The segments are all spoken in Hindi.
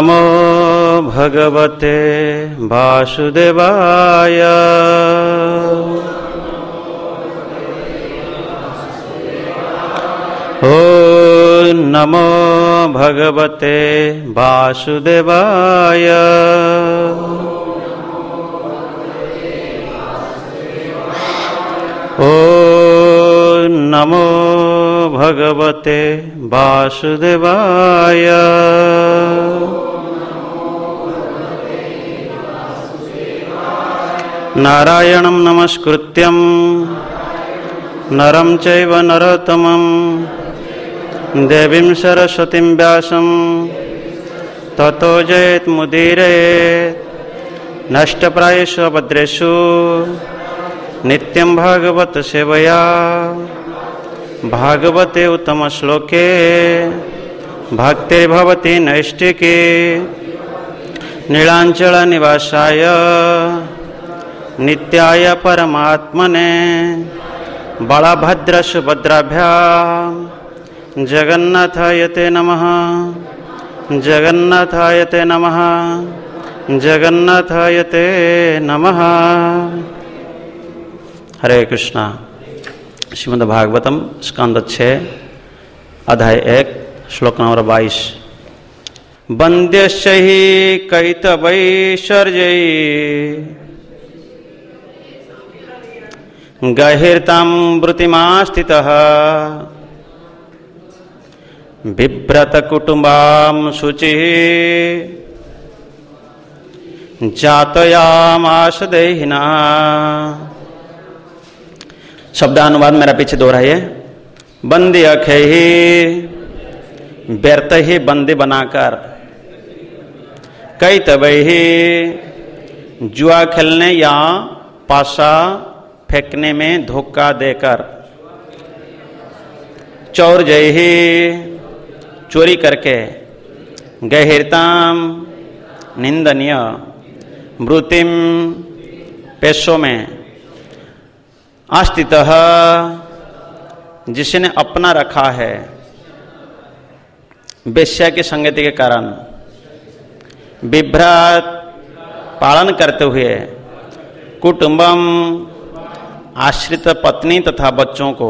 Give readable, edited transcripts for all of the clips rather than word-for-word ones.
नमो भगवते वासुदेवाय। ओ नमो भगवते वासुदेवाय। ओ नमो भगवते वासुदेवाय। नारायणं नमस्कृत्यं नरं चैव नरोत्तमं देवीं सरस्वतीं व्यासं ततो जयेत् नष्टप्रायेषु भद्रेषु नित्यं भागवत सेवया भागवते उत्तम श्लोके भक्तिर्भवति नैष्टिके नीलांचल निवासाय नित्याय परमात्मने बलभद्र सुभद्राभ्यां जगन्नाथाय ते नमः जगन्नाथाय ते नमः जगन्नाथाय ते नमः। हरे कृष्णा। श्रीमद् भागवतम स्कंद 6 अध्याय 1 श्लोक नंबर 22। वन्द्यश्च हि कैतवैश्वर्यै गहिर्तां वृत्तिमास्थितः बिभ्रत कुटुम्बां शुचिः जातयामास देहिना। शब्दानुवाद मेरा पीछे दोहराइए। बंदी अखे ही व्यर्थ ही बंदी बनाकर, कई तबई ही जुआ खेलने या पासा फेंकने में धोखा देकर, चोर जय ही चोरी करके, गहिरताम निंदनीय, मृतिम पेशों में, आस्थितः जिसने अपना रखा है वेश्या की संगति के कारण, बिभ्रात पालन करते हुए, कुटुंबम आश्रित पत्नी तथा बच्चों को,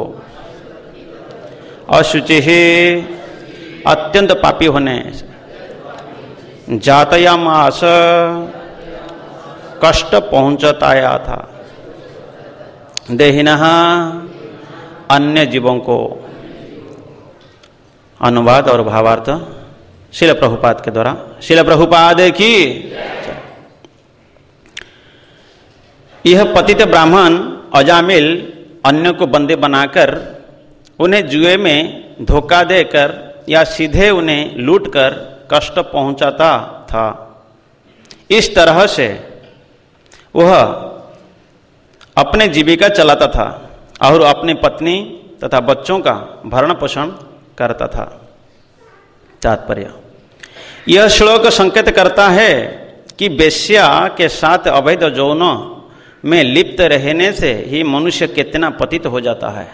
अशुचि ही अत्यंत पापी होने, जातयामास कष्ट पहुंचताया था, देहिनः अन्य जीवों को। अनुवाद और भावार्थ श्रील प्रभुपाद के द्वारा। श्रील प्रभुपाद की यह पतित ब्राह्मण अजामिल अन्य को बंदी बनाकर उन्हें जुए में धोखा देकर या सीधे उन्हें लूटकर कष्ट पहुंचाता था। इस तरह से वह अपने जीविका चलाता था और अपनी पत्नी तथा बच्चों का भरण पोषण करता था। तात्पर्य, यह श्लोक संकेत करता है कि वेश्या के साथ अवैध यौन में लिप्त रहने से ही मनुष्य कितना पतित हो जाता है।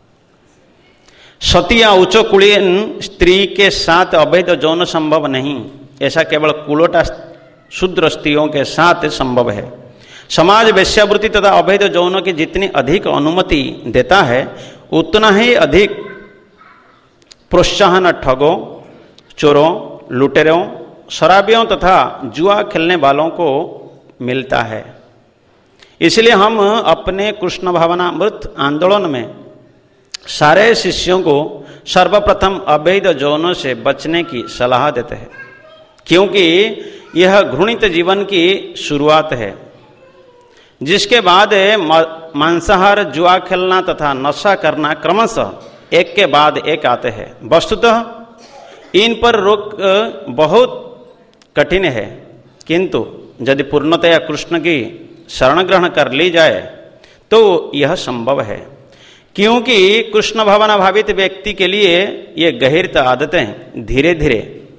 सती या उच्च कुलीन स्त्री के साथ अवैध यौन संभव नहीं, ऐसा केवल कुलोटा शूद्र स्त्रियों के साथ संभव है। समाज वेश्यावृत्ति तथा अवैध यौन की जितनी अधिक अनुमति देता है उतना ही अधिक प्रोत्साहन ठगों, चोरों, लुटेरों, शराबियों तथा जुआ खेलने वालों को मिलता है। इसलिए हम अपने कृष्ण भावनामृत आंदोलन में सारे शिष्यों को सर्वप्रथम अवैध यौन से बचने की सलाह देते हैं, क्योंकि यह घृणित जीवन की शुरुआत है, जिसके बाद मांसाहार, जुआ खेलना तथा नशा करना क्रमशः एक के बाद एक आते हैं। वस्तुतः इन पर रोक बहुत कठिन है, किंतु यदि पूर्णतया कृष्ण की शरण ग्रहण कर ली जाए तो यह संभव है, क्योंकि कृष्ण भावना भावित व्यक्ति के लिए ये गहिर आदतें धीरे धीरे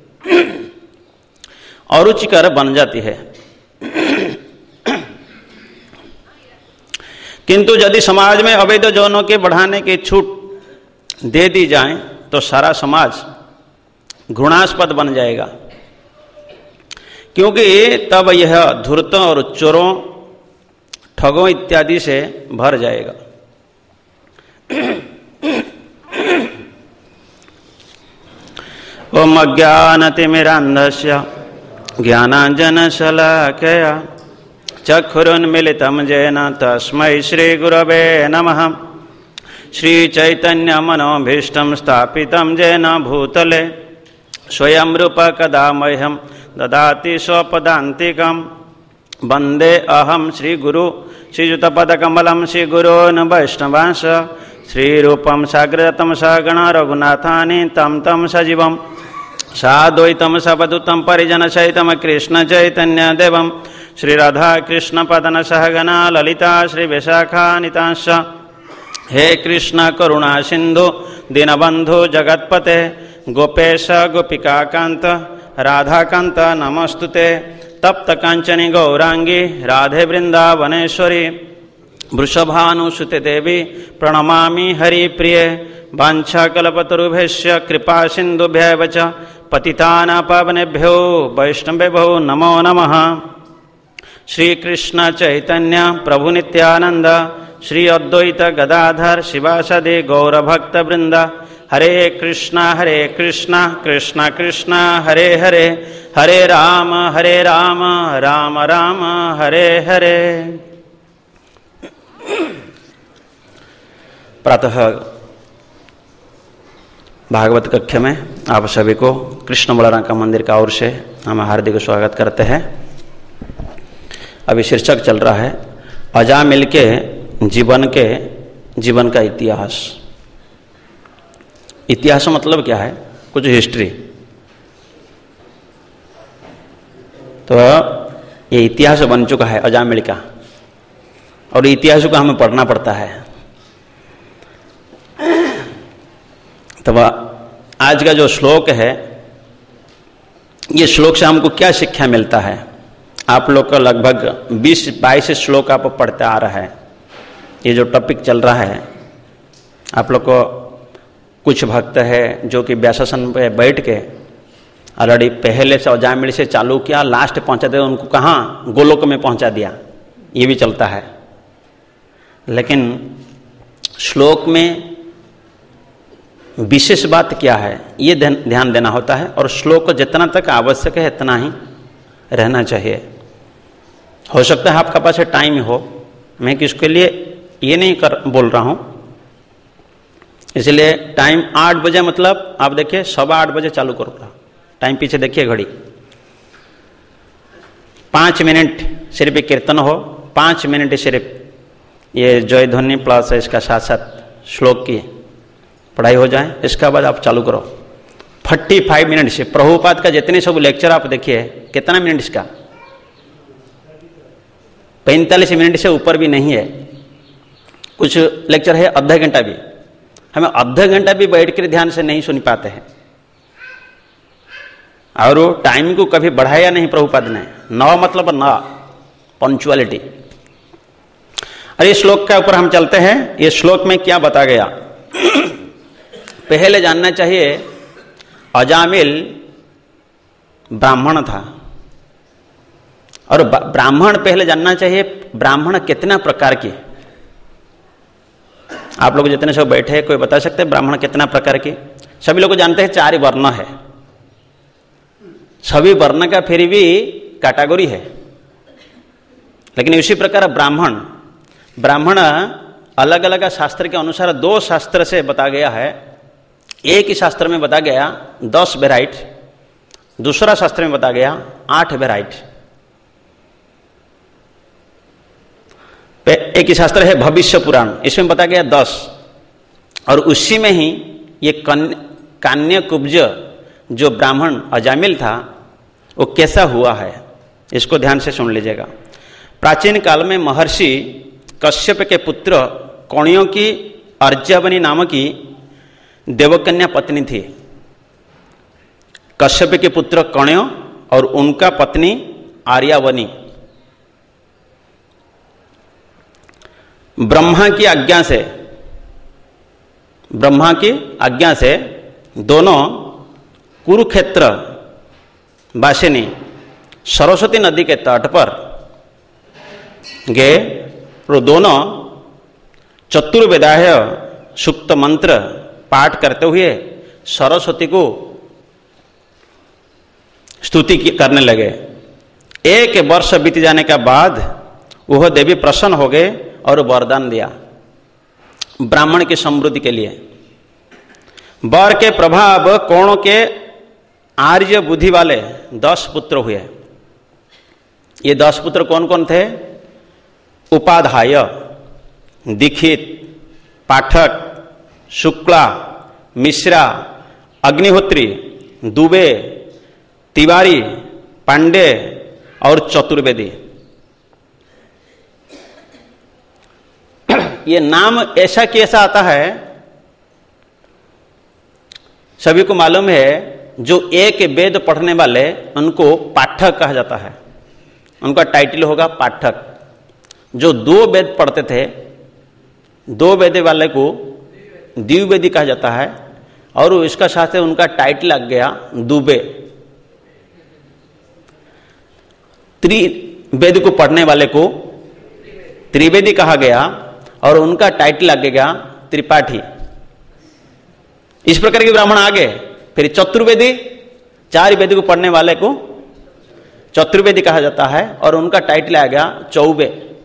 अरुचिकर बन जाती है। किंतु यदि समाज में अवैध यौनों के बढ़ाने की छूट दे दी जाए तो सारा समाज घृणास्पद बन जाएगा। क्योंकि तब यह धूर्तों और चोरों, ठगों इत्यादि से भर जाएगा। ओम अज्ञानतिमिरान्धस्य ज्ञानाञ्जनशलाकया चक्षुरुन्मीलितं येन तस्मै श्रीगुरवे नमः। श्रीचैतन्यमनोभीष्टं स्थापितं येन भूतले स्वयं रूप कदा मह्यं ददाति स्वपदान्तिकं। वन्दे अहं श्रीगुरु श्रीयुतपदकमलं श्रीगुरोन् वैष्णवांश श्रीरूपं साग्रजातं सगण रघुनाथानि तं सजीवं साद्वैतं सवधूतं परिजनसहितं कृष्णचैतन्यदेवं श्रीराधाकृष्णपदन सहगना ललिता श्रीविशाखानितांश्च। हे कृष्ण करुणा सिन्धु दीनबन्धु जगत्पते गोपेश गोपिकाकान्त राधाकान्त नमस्तुते। तप्त कांचनी गौरांगी राधे वृंदावनेश्वरी वृषभानुसुते देवी प्रणमामि हरिप्रिये। वाञ्छाकल्पतरुभ्यश्च कृपा सिन्धुभ्यैव च पतितानां पावनेभ्यो वैष्णवेभ्यो नमो नमः। श्री कृष्ण चैतन्य प्रभु नित्यानंद श्री अद्वैत गदाधर शिवासदि गौरभक्तवृंद। हरे कृष्णा कृष्ण कृष्ण हरे हरे, हरे राम राम राम हरे हरे। प्रातः भागवत कक्ष में आप सभी को कृष्ण बलराम का मंदिर का ओर से हम हार्दिक स्वागत करते हैं। अभी शीर्षक चल रहा है अजामिल के जीवन का इतिहास। इतिहास मतलब क्या है? कुछ हिस्ट्री। तो ये इतिहास बन चुका है अजामिल का, और इतिहास को हमें पढ़ना पड़ता है। तो आज का जो श्लोक है, ये श्लोक से हमको क्या शिक्षा मिलता है? आप लोग का लगभग 20-22 श्लोक आप पढ़ते आ रहा है। ये जो टॉपिक चल रहा है, आप लोग को कुछ भक्त है जो कि व्यासासन पे बैठ के ऑलरेडी पहले से अजामिल से चालू किया, लास्ट पहुंचा दिया, उनको कहाँ गोलोक में पहुंचा दिया, ये भी चलता है। लेकिन श्लोक में विशेष बात क्या है, ये ध्यान देना होता है। और श्लोक जितना तक आवश्यक है इतना ही रहना चाहिए। हो सकता है आपका पास टाइम हो, मैं किसके लिए ये नहीं बोल रहा हूं। इसलिए टाइम 8 बजे मतलब आप देखिए 8:15 बजे चालू करो। टाइम पीछे देखिए घड़ी, 5 मिनट सिर्फ कीर्तन हो, 5 मिनट सिर्फ ये जय ध्वनि प्लस इसका साथ साथ श्लोक की पढ़ाई हो जाए, इसका बाद आप चालू करो। 45 मिनट से प्रभुपाद का जितने सब लेक्चर आप देखिए, कितना मिनट इसका? 45 मिनट से ऊपर भी नहीं है। कुछ लेक्चर है आधा घंटा भी, हमें आधा घंटा भी बैठ कर ध्यान से नहीं सुन पाते हैं। और टाइम को कभी बढ़ाया नहीं प्रभुपाद ने। 9 मतलब 9, पंक्चुअलिटी। और इस श्लोक के ऊपर हम चलते हैं। ये श्लोक में क्या बता गया पहले जानना चाहिए। अजामिल ब्राह्मण था, और ब्राह्मण पहले जानना चाहिए ब्राह्मण कितना प्रकार के। आप लोग जितने सब बैठे हैं, कोई बता सकते हैं ब्राह्मण कितना प्रकार के? सभी लोग जानते हैं 4 वर्ण है। सभी वर्ण का फिर भी कैटेगरी है, लेकिन इसी प्रकार ब्राह्मण अलग अलग शास्त्र के अनुसार 2 शास्त्र से बता गया है। एक ही शास्त्र में बता गया 10 वेराइट, दूसरा शास्त्र में बता गया 8 वेराइट। एक ही शास्त्र है भविष्य पुराण, इसमें बता गया 10, और उसी में ही ये कान्य कुब्ज जो ब्राह्मण अजामिल था वो कैसा हुआ है, इसको ध्यान से सुन लीजिएगा। प्राचीन काल में महर्षि कश्यप के पुत्र कौणियों की अर्जावनी नाम की देवकन्या पत्नी थी। कश्यप के पुत्र कौण्य और उनका पत्नी आर्यावनी ब्रह्मा की आज्ञा से दोनों कुरुक्षेत्र वासिनी सरस्वती नदी के तट पर गए और दोनों चतुर्वेदाय सूक्त मंत्र पाठ करते हुए सरस्वती को स्तुति करने लगे। एक वर्ष बीत जाने के बाद वह देवी प्रसन्न हो गए और वरदान दिया ब्राह्मण की समृद्धि के लिए। वर के प्रभाव कोण के आर्य बुद्धि वाले 10 पुत्र हुए। ये 10 पुत्र कौन कौन थे? उपाध्याय, दीक्षित, पाठक, शुक्ला, मिश्रा, अग्निहोत्री, दुबे, तिवारी, पांडे और चतुर्वेदी। ये नाम ऐसा कैसा आता है? सभी को मालूम है, जो एक वेद पढ़ने वाले उनको पाठक कहा जाता है, उनका टाइटल होगा पाठक। जो 2 वेद पढ़ते थे, 2 वेद वाले को द्विवेदी कहा जाता है, और इसका साथ उनका टाइटल लग गया दुबे। वेद को पढ़ने वाले को त्रिवेदी कहा गया और उनका टाइटल लग गया त्रिपाठी। इस प्रकार के ब्राह्मण आगे। फिर चतुर्वेदी, 4 वेद को पढ़ने वाले को चतुर्वेदी कहा जाता है और उनका टाइटल आ गया चौबे।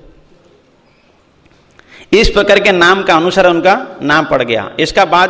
इस प्रकार के नाम का अनुसार उनका नाम पड़ गया। इसका बाद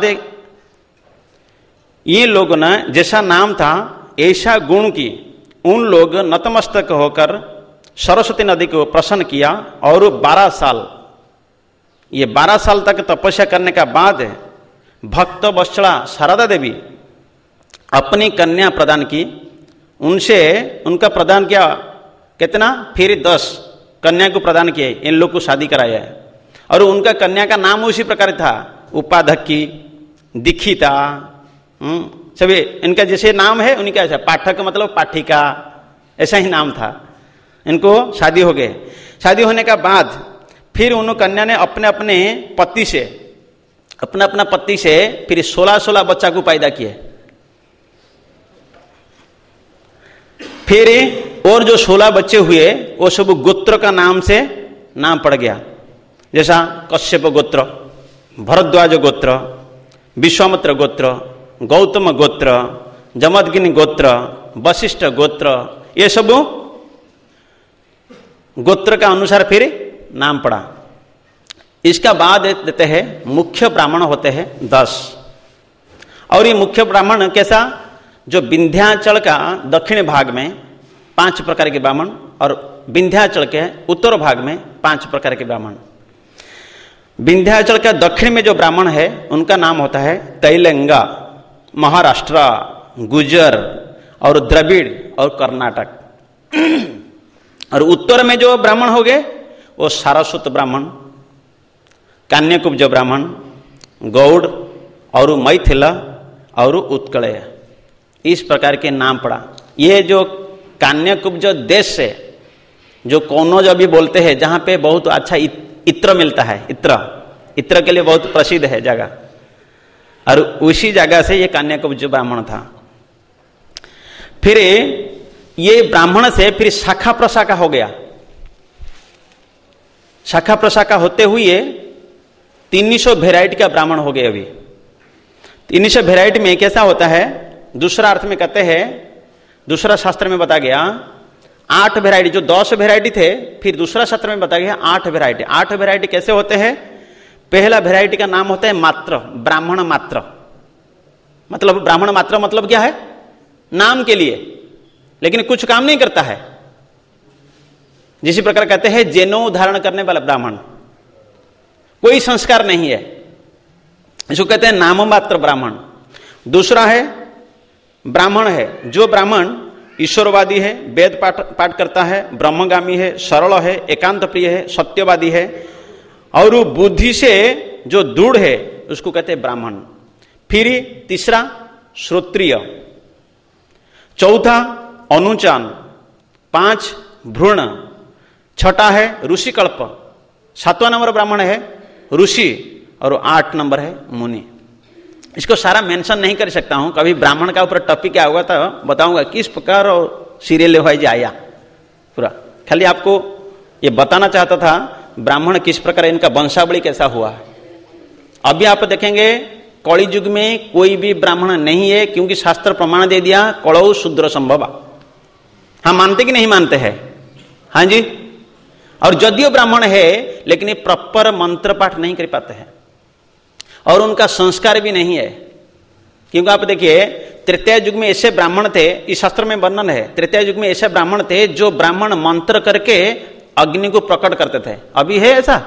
ये लोग न जैसा नाम था ऐसा गुण की उन लोग नतमस्तक होकर सरस्वती नदी को प्रसन्न किया और 12 साल, ये 12 साल तक तपस्या करने का बाद भक्त वत्सला शारदा देवी अपनी कन्या प्रदान की। उनसे उनका प्रदान किया कितना? फिर 10 कन्या को प्रदान किए, इन लोग को शादी कराया है। और उनका कन्या का नाम उसी प्रकार था, उपाधक्की, दीक्षिता, सभी इनका जैसे नाम है उनका ऐसा। पाठक मतलब पाठिका, ऐसा ही नाम था। इनको शादी हो गए। शादी होने का बाद फिर उन कन्या ने अपने अपने पति से, अपना पति से फिर 16 बच्चा को पैदा किए। फिर और जो 16 बच्चे हुए वो सब गोत्र का नाम से नाम पड़ गया। जैसा कश्यप गोत्र, भरद्वाज गोत्र, विश्वामित्र गोत्र, गौतम गोत्र, जमदग्नि गोत्र, वशिष्ठ गोत्र, ये सब गोत्र का अनुसार फिर नाम पड़ा। इसका बाद देते हैं मुख्य ब्राह्मण होते हैं 10। और ये मुख्य ब्राह्मण कैसा? जो विंध्याचल का दक्षिण भाग में 5 प्रकार के ब्राह्मण और विंध्याचल के उत्तर भाग में 5 प्रकार के ब्राह्मण। विंध्याचल का दक्षिण में जो ब्राह्मण है उनका नाम होता है तैलंगा, महाराष्ट्र, गुजर और द्रविड़ और कर्नाटक। और उत्तर में जो ब्राह्मण हो गए वो सारस्वत ब्राह्मण, कान्यकुब्ज ब्राह्मण, गौड़ और मैथिल और उत्कलय, इस प्रकार के नाम पड़ा। ये जो कान्यकुब्ज देश से जो कौनौज अभी बोलते हैं, जहां पे बहुत अच्छा इत्र मिलता है, इत्र के लिए बहुत प्रसिद्ध है जगह, और उसी जगह से ये कान्यकुब्ज ब्राह्मण था। फिर ये ब्राह्मण से फिर शाखा प्रशाखा हो गया। शाखा प्रशाखा होते हुए 300 वेराइटी का ब्राह्मण हो गए। अभी 300 वेराइटी में कैसा होता है? दूसरा अर्थ में कहते हैं, दूसरा शास्त्र में बता गया 8 वेराइटी, जो 10 वेराइटी थे, फिर दूसरा शास्त्र में बता गया 8 वेराइटी। 8 वेराइटी कैसे होते हैं? पहला वेराइटी का नाम होता है मात्र, ब्राह्मण मात्र। मतलब ब्राह्मण मात्र मतलब क्या है? नाम के लिए, लेकिन कुछ काम नहीं करता है। जिसी प्रकार कहते हैं जनेऊ धारण करने वाला ब्राह्मण, कोई संस्कार नहीं है, इसको कहते हैं नाम मात्र ब्राह्मण। दूसरा है ब्राह्मण है, जो ब्राह्मण ईश्वरवादी है, वेद पाठ करता है, ब्रह्मगामी है, सरल है, एकांत प्रिय है, सत्यवादी है और बुद्धि से जो दृढ़ है, उसको कहते हैं ब्राह्मण। फिर तीसरा श्रोत्रिय, चौथा अनुचान, 5 भ्रूण, छठा है ऋषिकल्प, 7वां नंबर ब्राह्मण है ऋषि और 8 नंबर है मुनि। इसको सारा मेंशन नहीं कर सकता हूं, कभी ब्राह्मण का ऊपर टॉपिक क्या होगा तो बताऊंगा किस प्रकार और सीरियल वाइज आया पूरा। खाली आपको ये बताना चाहता था ब्राह्मण किस प्रकार इनका वंशावली कैसा हुआ है। अभी आप देखेंगे कलि युग में कोई भी ब्राह्मण नहीं है, क्योंकि शास्त्र प्रमाण दे दिया कलौ शूद्र संभव। हम मानते कि नहीं मानते हैं? हाँ जी। और यदियो ब्राह्मण है लेकिन ये प्रॉपर मंत्र पाठ नहीं कर पाते हैं और उनका संस्कार भी नहीं है। क्योंकि आप देखिए तृतीय युग में ऐसे ब्राह्मण थे, इस शास्त्र में वर्णन है, तृतीय युग में ऐसे ब्राह्मण थे जो ब्राह्मण मंत्र करके अग्नि को प्रकट करते थे। अभी है ऐसा?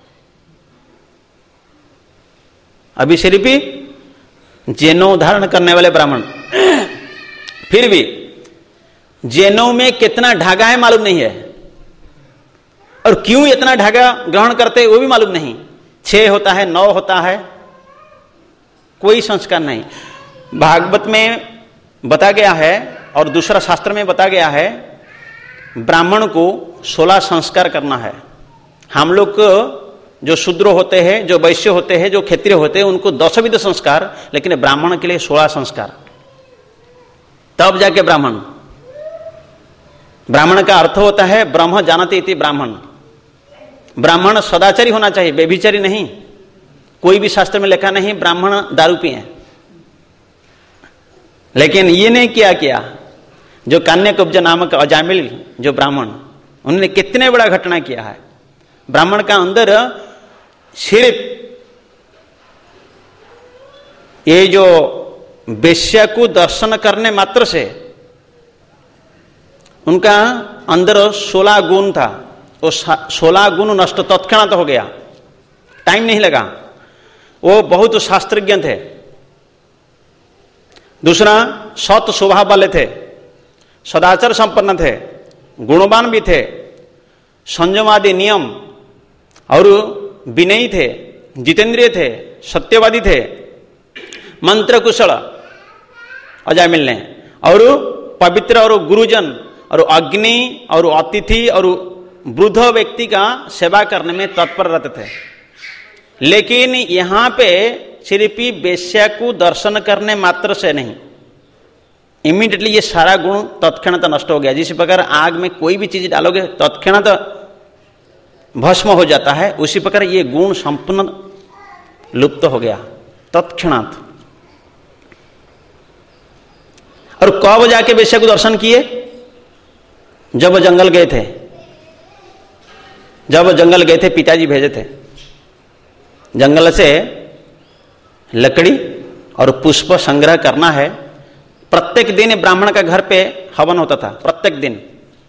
अभी सिर्फ जैनों धारण करने वाले ब्राह्मण। फिर भी जैनों में कितना धागा है मालूम नहीं है, और क्यों इतना धागा ग्रहण करते वो भी मालूम नहीं। 6 होता है, 9 होता है, कोई संस्कार नहीं। भागवत में बता गया है और दूसरा शास्त्र में बता गया है ब्राह्मण को 16 संस्कार करना है। हम लोग जो शूद्र होते हैं, जो वैश्य होते हैं, जो क्षत्रिय होते हैं, उनको 10 विध संस्कार, लेकिन ब्राह्मण के लिए 16 संस्कार, तब जाके ब्राह्मण। ब्राह्मण का अर्थ होता है ब्रह्म जानते इति ब्राह्मण। ब्राह्मण सदाचारी होना चाहिए, व्यभिचारी नहीं। कोई भी शास्त्र में लिखा नहीं ब्राह्मण दारू पिए, लेकिन ये नहीं किया जो कान्यकुब्ज नामक अजामिल जो ब्राह्मण, उन्होंने कितने बड़ा घटना किया है। ब्राह्मण का अंदर सिर्फ ये जो वेश्या को दर्शन करने मात्र से उनका अंदर 16 गुण था, वो 16 गुण नष्ट तत्क्षणात हो गया, टाइम नहीं लगा। वो बहुत शास्त्रज्ञ थे। दूसरा, सत स्वभाव वाले थे, सदाचार संपन्न थे, गुणवान भी थे, संयमादि नियम और विनयी थे, जितेंद्रिय थे, सत्यवादी थे, मंत्र कुशल अजामिल ने, और पवित्र और गुरुजन और अग्नि और अतिथि और वृद्ध व्यक्ति का सेवा करने में तत्पर रहते थे। लेकिन यहां पे सिर्फ वेश्या को दर्शन करने मात्र से नहीं, इमीडिएटली ये सारा गुण तत्क्षणात नष्ट हो गया। जिस प्रकार आग में कोई भी चीज डालोगे तत्क्षणात भस्म हो जाता है, उसी प्रकार ये गुण संपूर्ण लुप्त हो गया तत्क्षणात। और कब जाके वेश्या को दर्शन किए? जब जंगल गए थे। जब जंगल गए थे, पिताजी भेजे थे जंगल से लकड़ी और पुष्प संग्रह करना है। प्रत्येक दिन ब्राह्मण का घर पे हवन होता था, प्रत्येक दिन।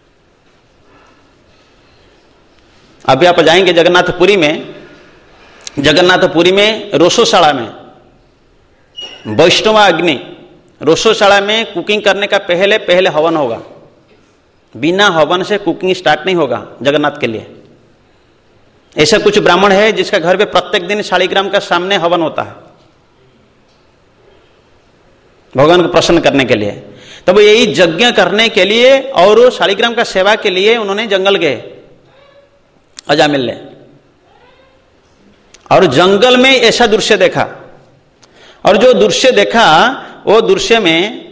अभी आप जाएंगे जगन्नाथपुरी में, जगन्नाथपुरी में रोसोशाला में वैष्णव अग्नि, रोसोशाला में कुकिंग करने का पहले हवन होगा। बिना हवन से कुकिंग स्टार्ट नहीं होगा जगन्नाथ के लिए। ऐसा कुछ ब्राह्मण है जिसका घर पे प्रत्येक दिन शालिग्राम का सामने हवन होता है भगवान को प्रसन्न करने के लिए। तब यही यज्ञ करने के लिए और शालिग्राम का सेवा के लिए उन्होंने जंगल गए अजामिल ने, और जंगल में ऐसा दृश्य देखा। और जो दृश्य देखा वो दृश्य में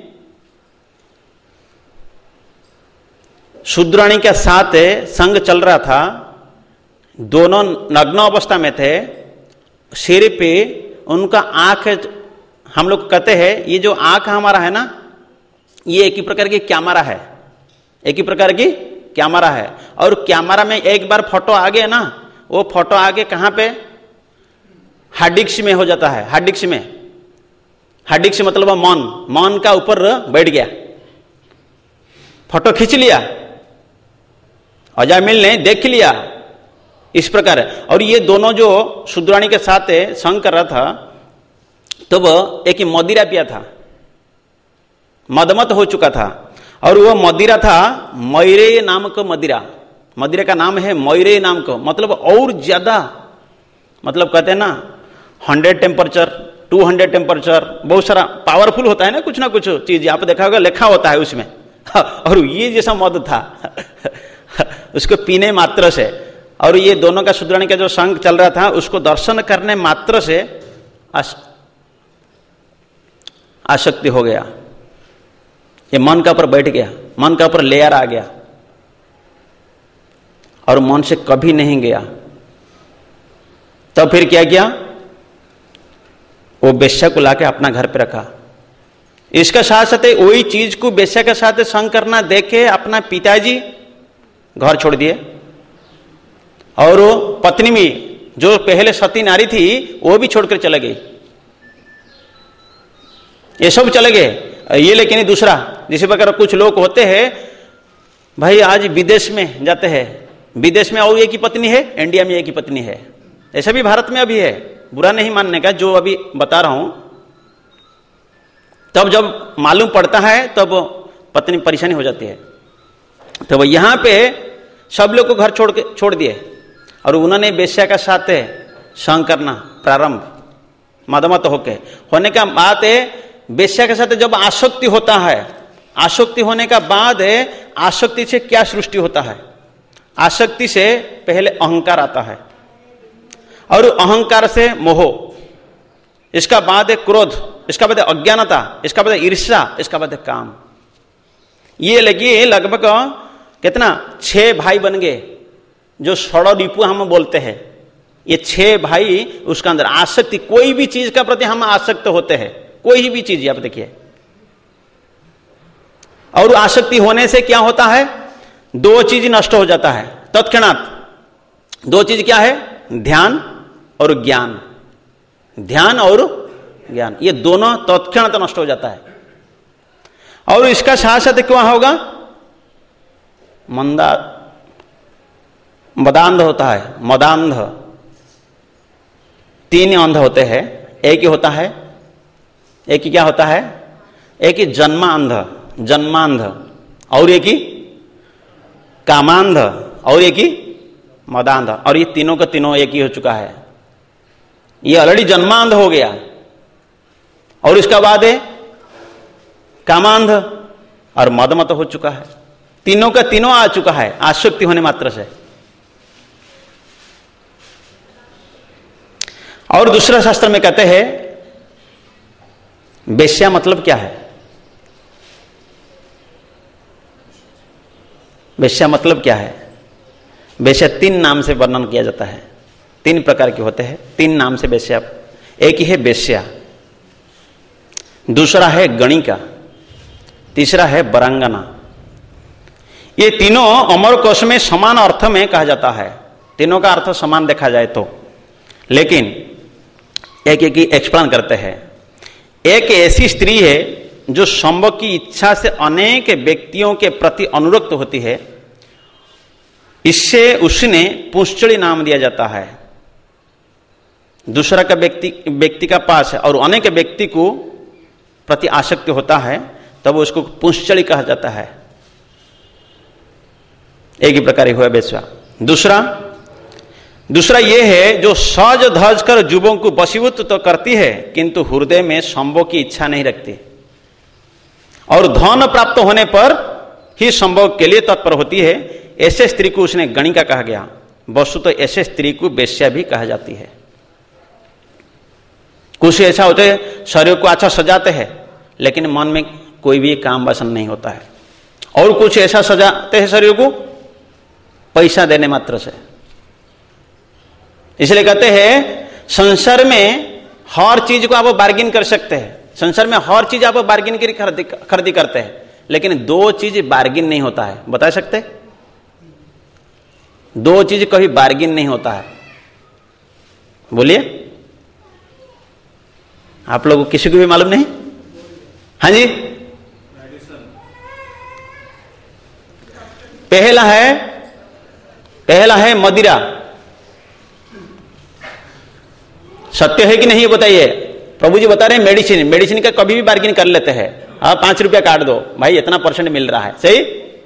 शूद्राणी के साथ संग चल रहा था। दोनों नग्न अवस्था में थे। सिर पे उनका आंख, हम लोग कहते हैं ये जो आंख हमारा है ना, ये एक ही प्रकार की कैमरा है, एक ही प्रकार की कैमरा है। और कैमरा में एक बार फोटो आ गया ना, वो फोटो आगे कहां पे? हार्ड डिस्क में हो जाता है। हार्ड डिस्क में, हार्ड डिस्क मतलब मन का ऊपर बैठ गया, फोटो खींच लिया, अजामिल ने देख लिया इस प्रकार। और ये दोनों जो शूद्राणी के साथ संग कर रहा था, तब तो एक मदिरा पिया था, मदमत हो चुका था। और वह मदिरा था मयूरेय नाम का मदिरा। मदिरा का नाम है मयूरेय नाम का, मतलब और ज्यादा, मतलब कहते हैं ना 100 टेम्परेचर, 200 टेम्परेचर, बहुत सारा पावरफुल होता है ना, कुछ ना कुछ चीज आप देखा होगा लिखा होता है उसमें। और ये जैसा मद था उसको पीने मात्र से, और ये दोनों का शूद्राणी का जो संग चल रहा था उसको दर्शन करने मात्र से आसक्ति हो गया। ये मन का ऊपर बैठ गया, मन का ऊपर लेयर आ गया और मन से कभी नहीं गया। तब फिर क्या किया, वो बेश्या को लाके अपना घर पे रखा। इसका साथ साथ वही चीज को बेश्या के साथ संग करना देखे अपना पिताजी घर छोड़ दिए, और वो पत्नी भी जो पहले सती नारी थी वो भी छोड़कर चले गई। ये सब चले गए। ये लेकिन दूसरा, जिस प्रकार कुछ लोग होते हैं भाई आज विदेश में जाते हैं, विदेश में और एक ही पत्नी है, इंडिया में एक ही पत्नी है। ऐसा भी भारत में अभी है, बुरा नहीं मानने का, जो अभी बता रहा हूं। तब जब मालूम पड़ता है तब पत्नी परेशानी हो जाती है। तो यहां पे सब लोग को घर छोड़ दिए और उन्होंने बेश्या का साथ संग करना प्रारंभ, मदमत होने का बात है। बेश्या के साथ जब आसक्ति होता है, आसक्ति होने का बाद आसक्ति से क्या सृष्टि होता है? आसक्ति से पहले अहंकार आता है और अहंकार से मोह, इसका बाद है क्रोध, इसका बाद है अज्ञानता, इसका बाद है ईर्ष्या, इसका बाद है काम। ये लगी लगभग कितना 6 भाई बन गए, जो षड़रिपु हम बोलते हैं। ये 6 भाई उसका अंदर आसक्ति, कोई भी चीज का प्रति हम आसक्त होते हैं, कोई भी चीज आप देखिए। और आसक्ति होने से क्या होता है? 2 चीज नष्ट हो जाता है तत्क्षणात। 2 चीज क्या है? ध्यान और ज्ञान। ध्यान और ज्ञान, ये दोनों तत्क्षणात नष्ट हो जाता है। और इसका साथ साथ क्या होगा? मदांध होता है, मदांध। 3 अंध होते हैं, एक ही होता है, एक ही क्या होता है? एक ही जन्मांध, जन्मांध, और एक ही कामांध, और एक ही मदांध। और ये तीनों का तीनों एक ही हो चुका है। ये ऑलरेडी जन्मांध हो गया और इसका बाद है कामांध और मदमत हो चुका है। तीनों का तीनों आ चुका है आसक्ति होने मात्र से। और दूसरा शास्त्र में कहते हैं बेश्या मतलब क्या है? बेश्या मतलब क्या है? बेश्या 3 नाम से वर्णन किया जाता है। 3 प्रकार के होते हैं, 3 नाम से बेश्या। एक ही है बेश्या, दूसरा है गणिका, तीसरा है बरांगना। ये तीनों अमर कोश में समान अर्थ में कहा जाता है। तीनों का अर्थ समान देखा जाए तो, लेकिन एक एक ही एक्सप्लेन करते हैं। एक ऐसी स्त्री है जो संभोग की इच्छा से अनेक व्यक्तियों के प्रति अनुरक्त होती है, इससे उसने पुंसचड़ी नाम दिया जाता है। दूसरा का व्यक्ति का पास है और अनेक व्यक्ति को प्रति आसक्ति होता है, तब उसको पुंसचड़ी कहा जाता है। एक ही प्रकार हुआ बेश्या। दूसरा यह है जो सज धज कर जुबों को वशीभूत तो करती है, किंतु हृदय में संभोग की इच्छा नहीं रखती, और धन प्राप्त होने पर ही संभोग के लिए तत्पर होती है। ऐसे स्त्री को उसने गणिका कहा गया। वस्तु तो ऐसे स्त्री को बेश्या भी कहा जाती है। कुछ ऐसा होते हैं शरीर को अच्छा सजाते हैं लेकिन मन में कोई भी काम वासन नहीं होता है, और कुछ ऐसा सजाते हैं शरीर को पैसा देने मात्र से। इसलिए कहते हैं संसार में हर चीज को आप बार्गिन कर सकते हैं, संसार में हर चीज आप बार्गिन की खरीदी करते हैं, लेकिन 2 चीज बार्गिन नहीं होता है। बता सकते? 2 चीज कभी बार्गिन नहीं होता है। बोलिए, आप लोगों को किसी को भी मालूम नहीं? हाँ जी, पहला है मदिरा। सत्य है कि नहीं ये बताइए? प्रभु जी बता रहे हैं मेडिसिन का कभी भी बार्गिन कर लेते हैं। आप 5 रुपया काट दो भाई, इतना % मिल रहा है, सही।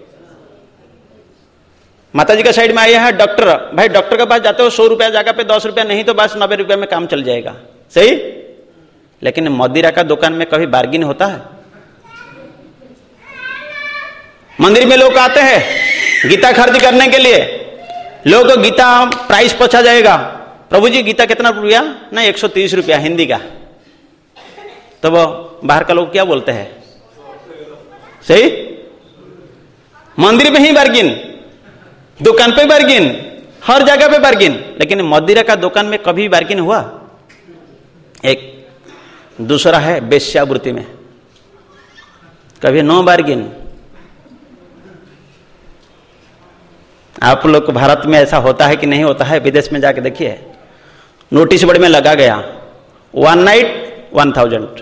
माता जी का साइड में आया है डॉक्टर, भाई डॉक्टर के पास जाते हो 100 रुपया जगह पे 10 रुपया, नहीं तो बस 90 रुपया में काम चल जाएगा, सही। लेकिन मदिरा का दुकान में कभी बार्गिन होता है? मंदिर में लोग आते हैं गीता खरीदी करने के लिए, लोग गीता प्राइस पूछा जाएगा, प्रभु जी गीता कितना रुपया? ना 130 रुपया हिंदी का। तो वो बाहर का लोग क्या बोलते हैं? सही? मंदिर में ही बार्गिन, दुकान पे बार्गिन, हर जगह पे बार्गिन। लेकिन मदिरा का दुकान में कभी बार्गिन हुआ? एक दूसरा है वेश्यावृत्ति में, कभी नो बार्गिन। आप लोग भारत में ऐसा होता है कि नहीं होता है? विदेश में जाके देखिए, नोटिस बोर्ड में लगा गया 1 नाइट 1000।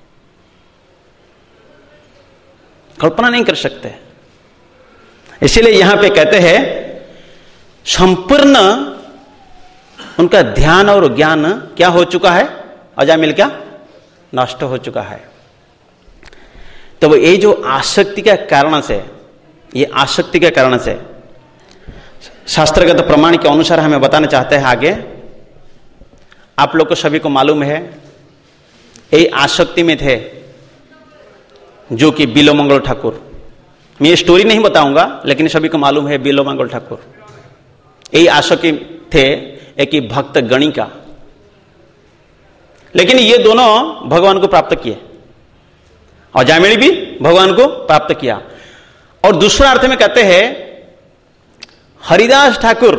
कल्पना नहीं कर सकते। इसीलिए यहां पे कहते हैं संपूर्ण उनका ध्यान और ज्ञान क्या हो चुका है? अजामिल क्या नष्ट हो चुका है। तो ये जो आसक्ति के कारण से, ये आसक्ति के कारण से शास्त्रगत प्रमाण के अनुसार हमें बताना चाहते हैं आगे। आप लोग को सभी को मालूम है, ये आसक्ति में थे जो कि बिलोमंगल ठाकुर। मैं ये स्टोरी नहीं बताऊंगा, लेकिन सभी को मालूम है बिलोमंगल ठाकुर यही आसक्ति थे, एक ही भक्त गणिका। लेकिन ये दोनों भगवान को प्राप्त किए, और जामिनी भी भगवान को प्राप्त किया। और दूसरा अर्थ में कहते हैं हरिदास ठाकुर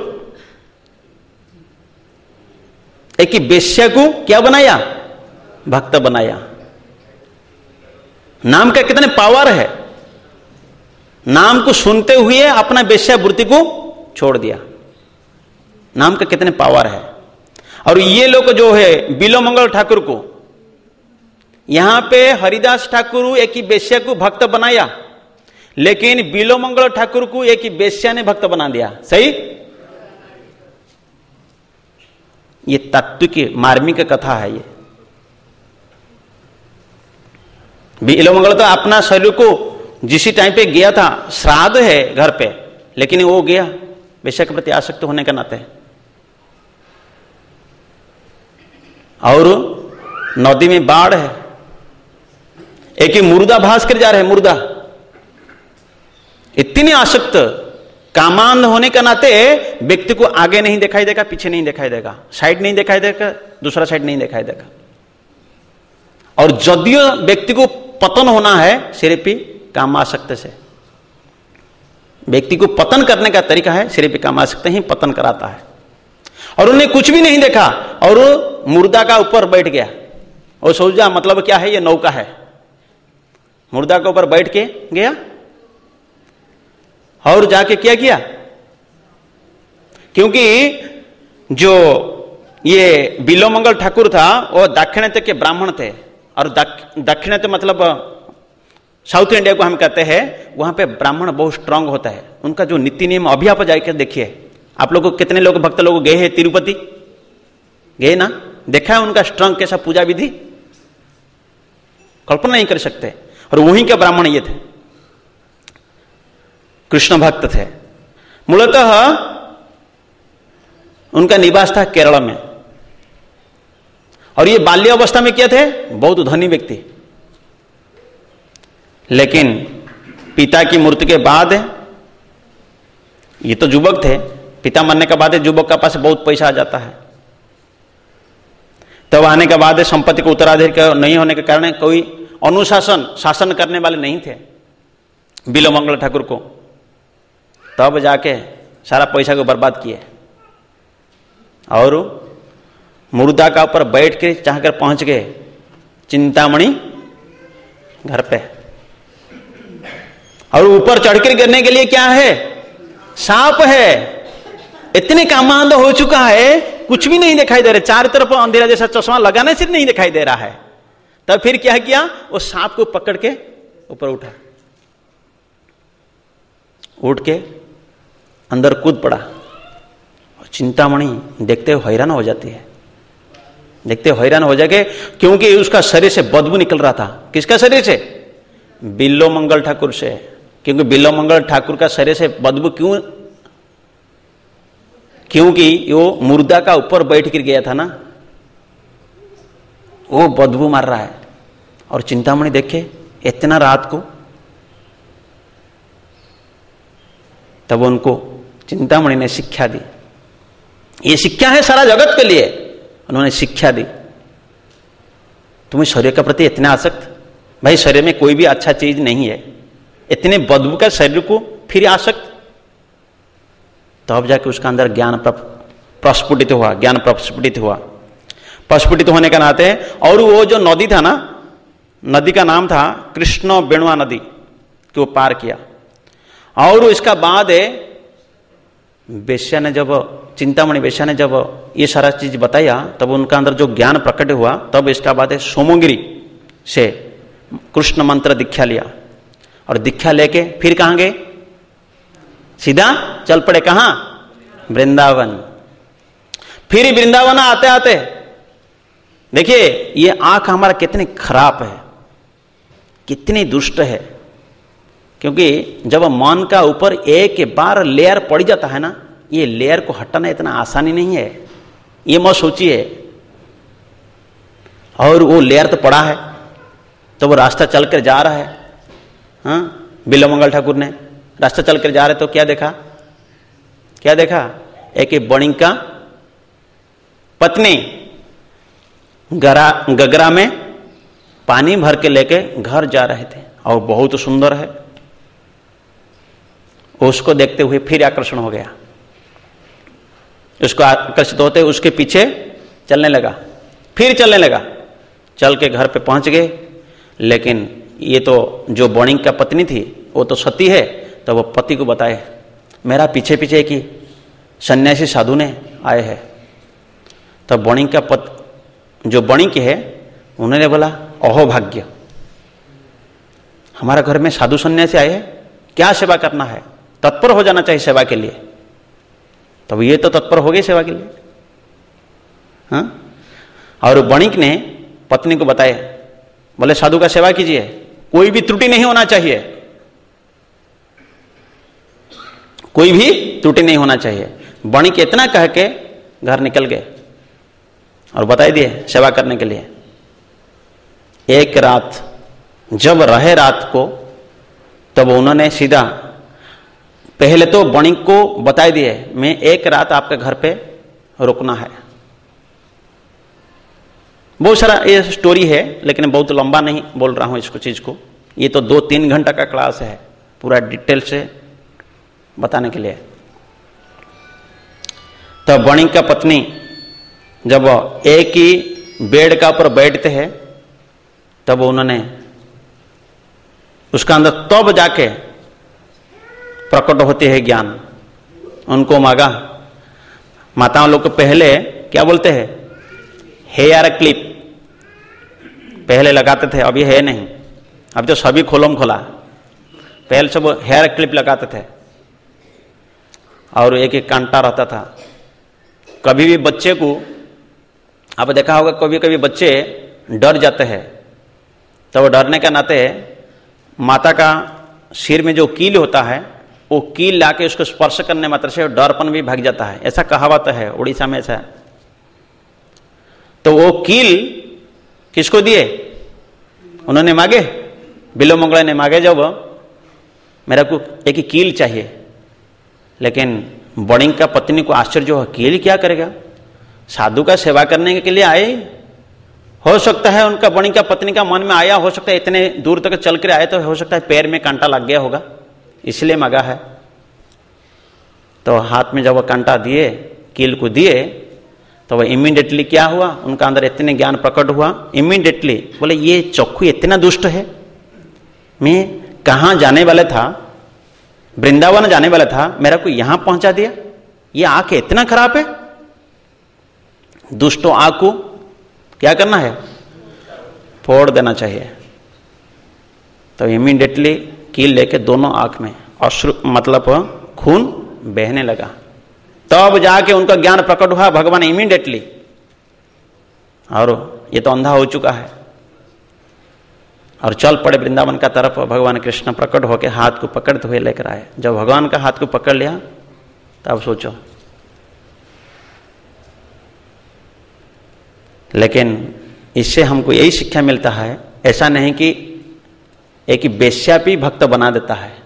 एक ही वेश्या को क्या बनाया? भक्त बनाया। नाम का कितने पावर है। नाम को सुनते हुए अपना वेश्यावृत्ति को छोड़ दिया। नाम का कितने पावर है। और ये लोग जो है बिलोमंगल ठाकुर को, यहां पे हरिदास ठाकुर एक ही वेश्या को भक्त बनाया, लेकिन बिलोमंगल ठाकुर को एक ही वेश्या ने भक्त बना दिया। सही? ये तत्व की मार्मिक कथा है। ये बिलोमंगल तो अपना शरीर को जिस टाइम पे गया था, श्राद्ध है घर पे, लेकिन वो गया वेश्या के प्रति आसक्त होने के नाते। और नदी में बाढ़ है, एक ही मुर्दा भास कर जा रहे हैं। मुर्दा इतनी आसक्त, कामांध होने के नाते व्यक्ति को आगे नहीं दिखाई देगा, पीछे नहीं दिखाई देगा, साइड नहीं दिखाई देगा, दूसरा साइड नहीं दिखाई देगा। और यदियो व्यक्ति को पतन होना है सिर्फ ही कामासक्त से, व्यक्ति को पतन करने का तरीका है सिर्फ ही कामासक्त ही पतन कराता है। और उन्हें कुछ भी नहीं देखा और मुर्दा का ऊपर बैठ गया। और सोचा मतलब क्या है? ये नौका है। मुर्दा के ऊपर बैठ के गया और जाके क्या किया? क्योंकि जो ये बिलोमंगल ठाकुर था वो दाक्षिणात्य के ब्राह्मण थे। और दाक्षिणात्य मतलब साउथ इंडिया को हम कहते हैं, वहां पे ब्राह्मण बहुत स्ट्रांग होता है। उनका जो नीति नियम, अभी आप जाकर देखिए। आप लोगों को कितने लोग भक्त लोग गए हैं तिरुपति? गए ना? देखा है उनका स्ट्रांग कैसा पूजा विधि? कल्पना नहीं कर सकते। और वहीं के ब्राह्मण ये थे, कृष्ण भक्त थे। मूलतः उनका निवास था केरल में। और ये बाल्य अवस्था में क्या थे? बहुत धनी व्यक्ति। लेकिन पिता की मृत्यु के बाद, ये तो युवक थे, पिता मरने के बाद युवक के पास बहुत पैसा आ जाता है। तब आने के बाद संपत्ति को उत्तराधिकारी नहीं होने के कारण कोई अनुशासन शासन करने वाले नहीं थे बिलोमंगल ठाकुर को। तब जाके सारा पैसा को बर्बाद किए और मुर्दा का ऊपर बैठ के चाहकर पहुंच गए चिंतामणि घर पे। और ऊपर चढ़कर गिरने के लिए क्या है? सांप है। इतने कामांध हो चुका है, कुछ भी नहीं दिखाई दे रहा, चारों तरफ अंधेरा जैसा चश्मा लगाने से नहीं दिखाई दे रहा है। तब फिर क्या किया? वो सांप को पकड़ के ऊपर उठा, उठ के अंदर कूद पड़ा। और चिंतामणि देखते हुए हैरान हो जाती है, देखते हुए हैरान हो जाके, क्योंकि उसका शरीर से बदबू निकल रहा था। किसका शरीर से? बिल्लोमंगल ठाकुर से। क्योंकि बिल्लोमंगल ठाकुर का शरीर से बदबू क्यों? क्योंकि वो मुर्दा का ऊपर बैठ कर गया था ना, वो बदबू मार रहा है। और चिंतामणि देखे इतना रात को, तब उनको चिंतामणि ने शिक्षा दी। ये शिक्षा है सारा जगत के लिए। उन्होंने शिक्षा दी, तुम्हें शरीर के प्रति इतना आसक्त? भाई शरीर में कोई भी अच्छा चीज नहीं है, इतने बदबू का शरीर को फिर आसक्त, तब जाके उसका अंदर ज्ञान प्रस्फुटित हुआ, ज्ञान प्रस्फुटित हुआ। प्रस्फुटित होने का नाते, और वो जो नदी था ना, नदी का नाम था कृष्ण बेणुआ नदी, कि वो पार किया। और इसका बाद वेश्या ने जब, चिंतामणि वेश्या ने जब ये सारा चीज बताया, तब उनका अंदर जो ज्ञान प्रकट हुआ, तब इसका बाद सोमोगिरी से कृष्ण मंत्र दीक्षा लिया। और दीक्षा लेके फिर कहां गए? सीधा चल पड़े, कहां? वृंदावन। फिर वृंदावन आते आते देखिए ये आंख हमारा कितनी खराब है, कितनी दुष्ट है। क्योंकि जब मन का ऊपर एक बार लेयर पड़ जाता है ना, ये लेयर को हटाना इतना आसानी नहीं है, ये मत सोचिए। और वो लेयर तो पड़ा है, तो वो रास्ता चलकर जा रहा है। हाँ, बिल्वमंगल ठाकुर ने रास्ता चलकर जा रहे तो क्या देखा? क्या देखा? एक बणिक का पत्नी गगरा में पानी भर के लेके घर जा रहे थे, और बहुत सुंदर है। उसको देखते हुए फिर आकर्षण हो गया, उसको आकर्षित होते उसके पीछे चलने लगा, फिर चलने लगा। चल के घर पे पहुंच गए, लेकिन ये तो जो बणिक का पत्नी थी वो तो सती है, तो वो पति को बताए मेरा पीछे पीछे की सन्यासी साधु ने आए हैं। तब बणिक का जो बणिक है उन्होंने बोला अहो भाग्य, हमारा घर में साधु सन्यासी आए हैं, क्या सेवा करना है? तत्पर हो जाना चाहिए सेवा के लिए। तब ये तो तत्पर हो गए सेवा के लिए। हाँ? और बणिक ने पत्नी को बताया, बोले साधु का सेवा कीजिए, कोई भी त्रुटि नहीं होना चाहिए, कोई भी त्रुटि नहीं होना चाहिए। बणिक इतना कह के घर निकल गए और बता दिए सेवा करने के लिए। एक रात जब रहे रात को, तब उन्होंने सीधा पहले तो बणिक को बता दिए मैं एक रात आपके घर पे रुकना है। बहुत सारा ये स्टोरी है, लेकिन बहुत लंबा नहीं बोल रहा हूं इसको चीज को। ये तो 2-3 घंटा का क्लास है पूरा डिटेल से बताने के लिए। तब बणिक का पत्नी जब एक ही बेड का ऊपर बैठते हैं, तब उन्होंने उसका अंदर तब जाके प्रकट होते हैं ज्ञान। उनको मांगा, माताओं लोग को पहले क्या बोलते हैं? हेयर क्लिप पहले लगाते थे, अभी है नहीं, अब तो सभी खोलम खोला। पहले सब हेयर क्लिप लगाते थे और एक एक कांटा रहता था। कभी भी बच्चे को, आप देखा होगा कभी कभी बच्चे डर जाते हैं, तो डरने के नाते माता का सिर में जो कील होता है वो कील लाके उसको स्पर्श करने मात्र से डरपन भी भाग जाता है, ऐसा कहावत है उड़ीसा में ऐसा है। तो वो कील किसको दिए? उन्होंने मांगे, बिल्वमंगल ने मांगे जब, मेरा को एक ही कील चाहिए। लेकिन बणिक का पत्नी को आश्चर्य हो, कील क्या करेगा? साधु का सेवा करने के लिए आए, हो सकता है उनका बणिक का पत्नी का मन में आया, हो सकता है इतने दूर तक चल कर आए तो हो सकता है पैर में कांटा लग गया होगा, इसलिए मांगा है। तो हाथ में जब वो कांटा दिए, कील को दिए, तो वह इमीडिएटली क्या हुआ? उनका अंदर इतने ज्ञान प्रकट हुआ, इमीडिएटली बोले ये चक्षु इतना दुष्ट है, मैं कहां जाने वाला था, वृंदावन जाने वाला था, मेरा को यहां पहुंचा दिया, ये आंख इतना खराब है। दुष्टों आंख को क्या करना है? फोड़ देना चाहिए। तो इमीडिएटली कील लेके दोनों आंख में अश्रु मतलब खून बहने लगा। तब जाके उनका ज्ञान प्रकट हुआ भगवान इमीडिएटली। और ये तो अंधा हो चुका है और चल पड़े वृंदावन का तरफ। भगवान कृष्ण प्रकट होकर हाथ को पकड़ते हुए लेकर आए। जब भगवान का हाथ को पकड़ लिया तब सोचो। लेकिन इससे हमको यही शिक्षा मिलता है, ऐसा नहीं कि एक वेश्या भी भक्त बना देता है,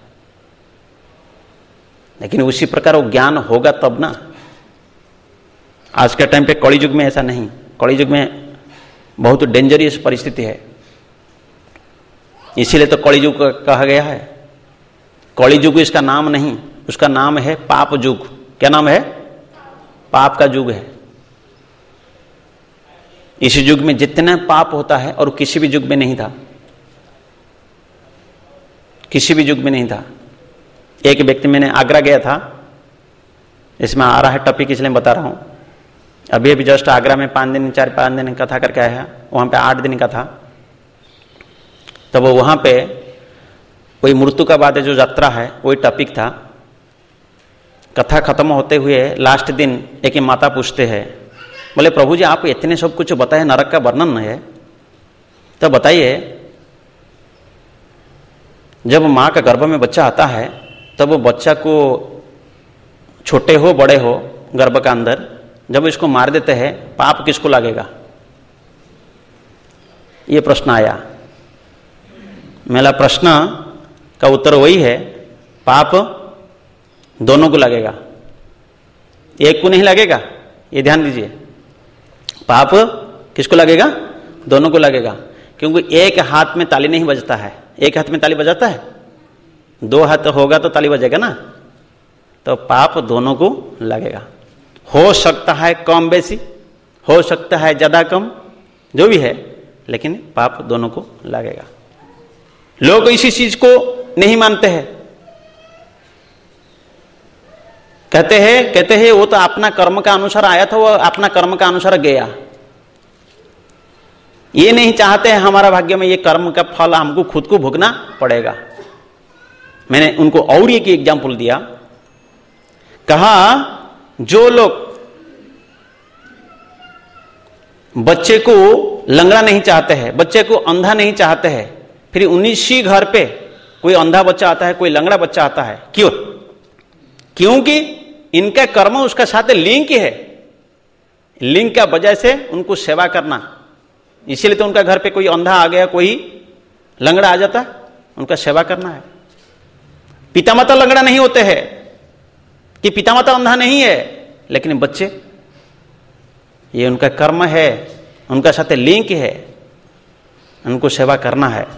लेकिन उसी प्रकार वो ज्ञान होगा तब ना। आज के टाइम पे कलि युग में ऐसा नहीं, कलि युग में बहुत डेंजरस परिस्थिति है, इसीलिए तो कलि युग कहा गया है। कौड़ी युग इसका नाम नहीं, उसका नाम है पाप युग। क्या नाम है? पाप का युग है। इस युग में जितना पाप होता है और किसी भी युग में नहीं था, किसी भी युग में नहीं था। एक व्यक्ति, मैंने आगरा गया था, इसमें आ रहा है टॉपिक इसलिए बता रहा हूं। अभी अभी जस्ट आगरा में 5 दिन कथा करके आया है, वहां पे 8 दिन का था। तब वो वहां पे कोई मृत्यु का बाद जो यात्रा है वही टॉपिक था। कथा खत्म होते हुए लास्ट दिन एक माता पूछते हैं, बोले प्रभु जी आप इतने सब कुछ बताए, नरक का वर्णन है, तो बताइए जब मां का गर्भ में बच्चा आता है तब वो बच्चा को छोटे हो बड़े हो गर्भ का अंदर जब इसको मार देते हैं पाप किसको लगेगा? ये प्रश्न आया। मेरा प्रश्न का उत्तर वही है, पाप दोनों को लगेगा, एक को नहीं लगेगा। ये ध्यान दीजिए, पाप किसको लगेगा? दोनों को लगेगा। क्योंकि एक हाथ में ताली नहीं बजता है। एक हाथ में ताली बजाता है, 2 हाथ होगा तो ताली बजेगा ना। तो पाप दोनों को लगेगा। हो सकता है कम बेसी, हो सकता है ज्यादा कम, जो भी है, लेकिन पाप दोनों को लगेगा। लोग इसी चीज को नहीं मानते हैं। कहते हैं वो तो अपना कर्म का अनुसार आया था, वो अपना कर्म का अनुसार गया। ये नहीं चाहते हैं हमारा भाग्य में ये कर्म का फल हमको खुद को भोगना पड़ेगा। मैंने उनको और एक एग्जाम्पल दिया, कहा जो लोग बच्चे को लंगड़ा नहीं चाहते हैं, बच्चे को अंधा नहीं चाहते हैं, फिर उन्हीं घर पे कोई अंधा बच्चा आता है, कोई लंगड़ा बच्चा आता है। क्यों? क्योंकि इनका कर्म उसका साथ लिंक है। लिंक का वजह से उनको सेवा करना, इसीलिए तो उनका घर पे कोई अंधा आ गया, कोई लंगड़ा आ जाता, उनका सेवा करना है। पिता माता लंगड़ा नहीं होते हैं कि पिता माता अंधा नहीं है, लेकिन बच्चे, ये उनका कर्म है, उनका साथ लिंक है, उनको सेवा करना है।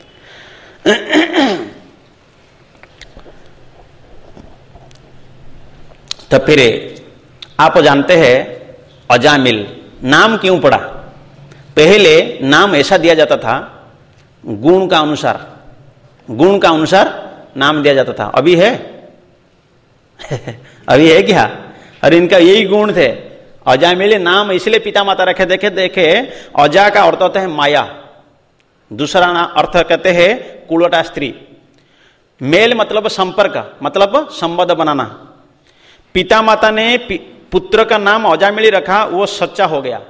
तो फिर आप जानते हैं अजामिल नाम क्यों पड़ा? पहले नाम ऐसा दिया जाता था गुण का अनुसार, गुण का अनुसार नाम दिया जाता था। अभी है? अभी है क्या? अरे इनका यही गुण थे। अजामिल नाम इसलिए पिता माता रखे, देखे अजा का अर्थ होता है माया, दूसरा अर्थ कहते हैं कुलटा स्त्री। मेल मतलब संपर्क, मतलब संबंध बनाना। पिता माता ने पुत्र का नाम अजामिली रखा, वो सच्चा हो गया।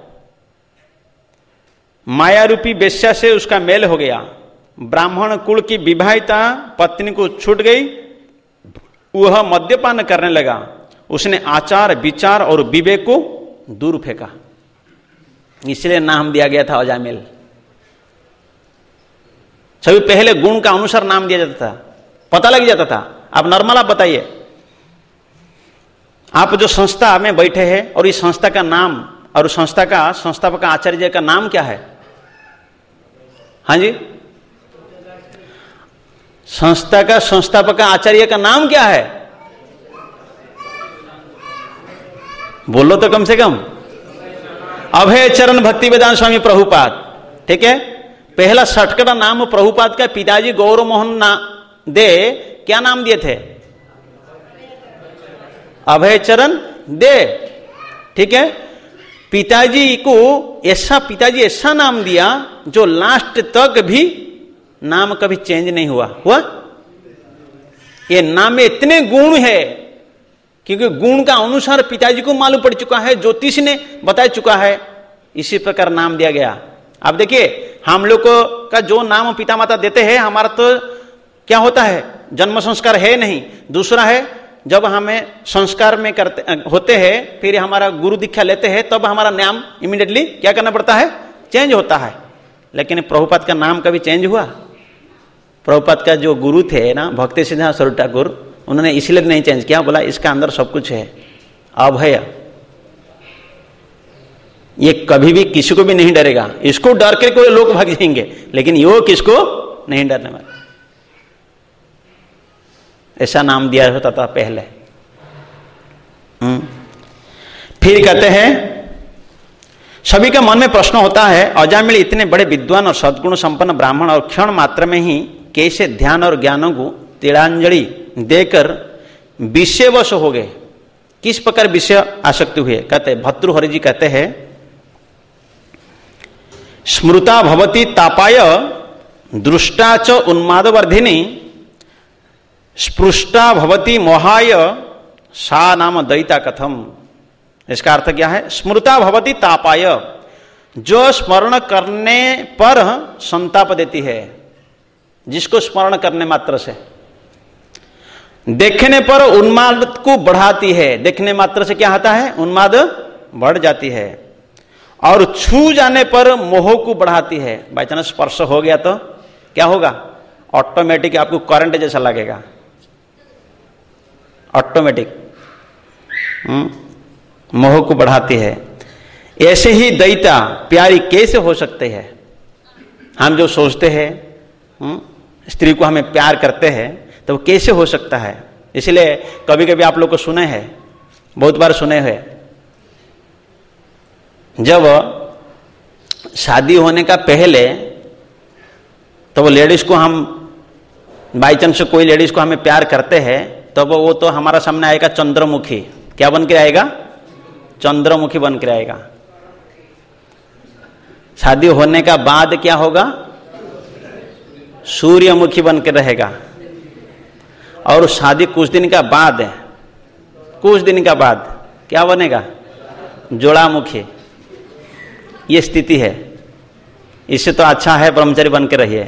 माया रूपी वेश्या से उसका मेल हो गया। ब्राह्मण कुल की विवाहिता पत्नी को छूट गई, वह मद्यपान करने लगा। उसने आचार विचार और विवेक को दूर फेंका, इसलिए नाम दिया गया था अजामिल। सभी पहले गुण का अनुसार नाम दिया जाता था, पता लग जाता था। आप नॉर्मल आप बताइए, आप जो संस्था में बैठे हैं और इस संस्था का नाम और संस्था का संस्थापक आचार्य का नाम क्या है? हाँ जी, संस्था का संस्थापक आचार्य का नाम क्या है? बोलो तो कम से कम। अभय चरण भक्ति वेदांत स्वामी प्रभुपाद। ठीक है, पहला शटकड़ा नाम प्रभुपाद का पिताजी गौरव मोहन दे क्या नाम दिए थे? अभय चरण दे। ठीक है, पिताजी ऐसा नाम दिया जो लास्ट तक भी नाम कभी चेंज नहीं हुआ। ये नाम में इतने गुण है क्योंकि गुण का अनुसार पिताजी को मालूम पड़ चुका है, ज्योतिष ने बता चुका है, इसी प्रकार नाम दिया गया। आप देखिए हम लोग का जो नाम पिता माता देते हैं, हमारा तो क्या होता है, जन्म संस्कार है नहीं। दूसरा है जब हमें संस्कार में होते हैं, फिर हमारा गुरु दीक्षा लेते हैं, तब हमारा नाम इमीडिएटली क्या करना पड़ता है, चेंज होता है। लेकिन प्रभुपाद का नाम कभी चेंज हुआ? प्रभुपाद का जो गुरु थे ना, भक्ति सिद्धांत स्वरूप ठाकुर, उन्होंने इसलिए नहीं चेंज किया, बोला इसका अंदर सब कुछ है, अभय, ये कभी भी किसी को भी नहीं डरेगा। इसको डर के कोई लोग भाग जाएंगे, लेकिन यो किसको नहीं डरने वाले। ऐसा नाम दिया होता था पहले। फिर कहते हैं सभी के मन में प्रश्न होता है, अजामिल इतने बड़े विद्वान और सद्गुण संपन्न ब्राह्मण और क्षण मात्र में ही कैसे ध्यान और ज्ञानों को तिलांजलि देकर विषयवश हो गए, किस प्रकार विषय आसक्ति हुए। कहते भर्तृहरि जी कहते हैं स्मृता भवती तापाय दृष्टा च उन्मादवर्धिनी स्पृष्टा भवती मोहाय सा नाम दयिता कथम। इसका अर्थ क्या है? स्मृता भवती तापाय, जो स्मरण करने पर संताप देती है, जिसको स्मरण करने मात्र से, देखने पर उन्माद को बढ़ाती है, देखने मात्र से क्या होता है? उन्माद बढ़ जाती है, और छू जाने पर मोह को बढ़ाती है। बाई चांस स्पर्श हो गया तो क्या होगा? ऑटोमेटिक आपको करंट जैसा लगेगा, ऑटोमेटिक मोह को बढ़ाती है। ऐसे ही दयिता प्यारी कैसे हो सकते हैं? हम जो सोचते हैं स्त्री को हमें प्यार करते हैं तो कैसे हो सकता है? इसलिए कभी कभी आप लोग को सुने हैं, बहुत बार सुने हैं, जब शादी होने का पहले तो वो लेडीज को हम बाई चांस कोई लेडीज को हमें प्यार करते हैं तो वो तो हमारा सामने आएगा चंद्रमुखी। क्या बन के आएगा? चंद्रमुखी बन के आएगा। शादी होने का बाद क्या होगा? सूर्यमुखी बन के रहेगा। और शादी कुछ दिन का बाद है, कुछ दिन का बाद क्या बनेगा? ज्वालामुखी। ये स्थिति है। इससे तो अच्छा है ब्रह्मचारी बन के रहिए।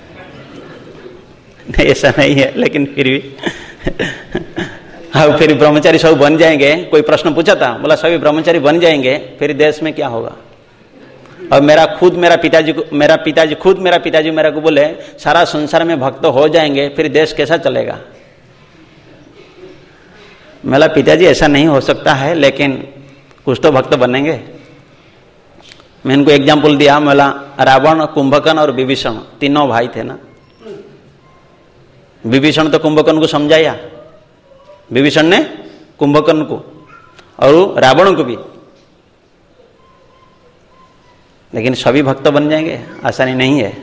नहीं, ऐसा नहीं है, लेकिन फिर भी हाँ, फिर ब्रह्मचारी सब बन जाएंगे। कोई प्रश्न पूछा था, बोला सभी ब्रह्मचारी बन जाएंगे, फिर देश में क्या होगा? और मेरा पिताजी मेरा को बोले सारा संसार में भक्त हो जाएंगे, फिर देश कैसा चलेगा? मेरा पिताजी ऐसा नहीं हो सकता है, लेकिन कुछ तो भक्त बनेंगे। मैं इनको एग्जाम्पल दिया, मेरा रावण, कुंभकर्ण और विभीषण तीनों भाई थे ना। विभीषण तो कुंभकर्ण को समझाया, विभीषण ने कुंभकर्ण को और रावण को भी, लेकिन सभी भक्त बन जाएंगे आसानी नहीं है।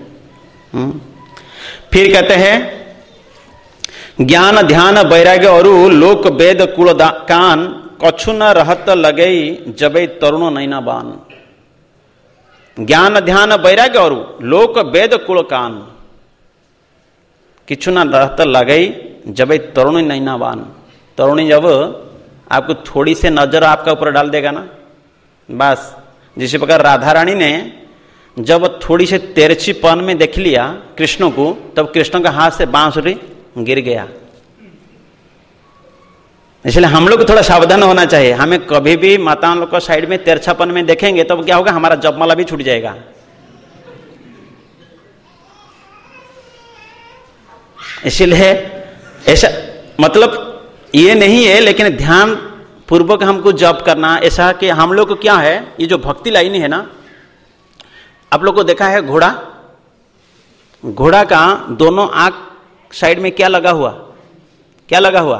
फिर कहते हैं ज्ञान ध्यान वैराग्य और लोक वेद कुल कान कछु न रहत लगई जबे तरुणो नैना बान। ज्ञान ध्यान वैराग्य और लोक वेद कुल कान किछु न रहत लगई जबे तरुणी नैना बान। तरुणी जब आपको थोड़ी से नजर आपका ऊपर डाल देगा ना, बस जिस प्रकार राधा रानी ने जब थोड़ी से तिरछीपन में देख लिया कृष्ण को, तब कृष्ण का हाथ से बांसुरी गिर गया। इसलिए हम लोग को थोड़ा सावधान होना चाहिए। हमें कभी भी माताओं लोग को साइड में तिरछापन में देखेंगे तब क्या होगा? हमारा जपमाला भी छूट जाएगा। इसीलिए ऐसा मतलब ये नहीं है, लेकिन ध्यान पूर्वक हमको जप करना। ऐसा कि हम लोग को क्या है, ये जो भक्ति लाइन है ना, आप लोग को देखा है घोड़ा, घोड़ा का दोनों आंख साइड में क्या लगा हुआ? क्या लगा हुआ?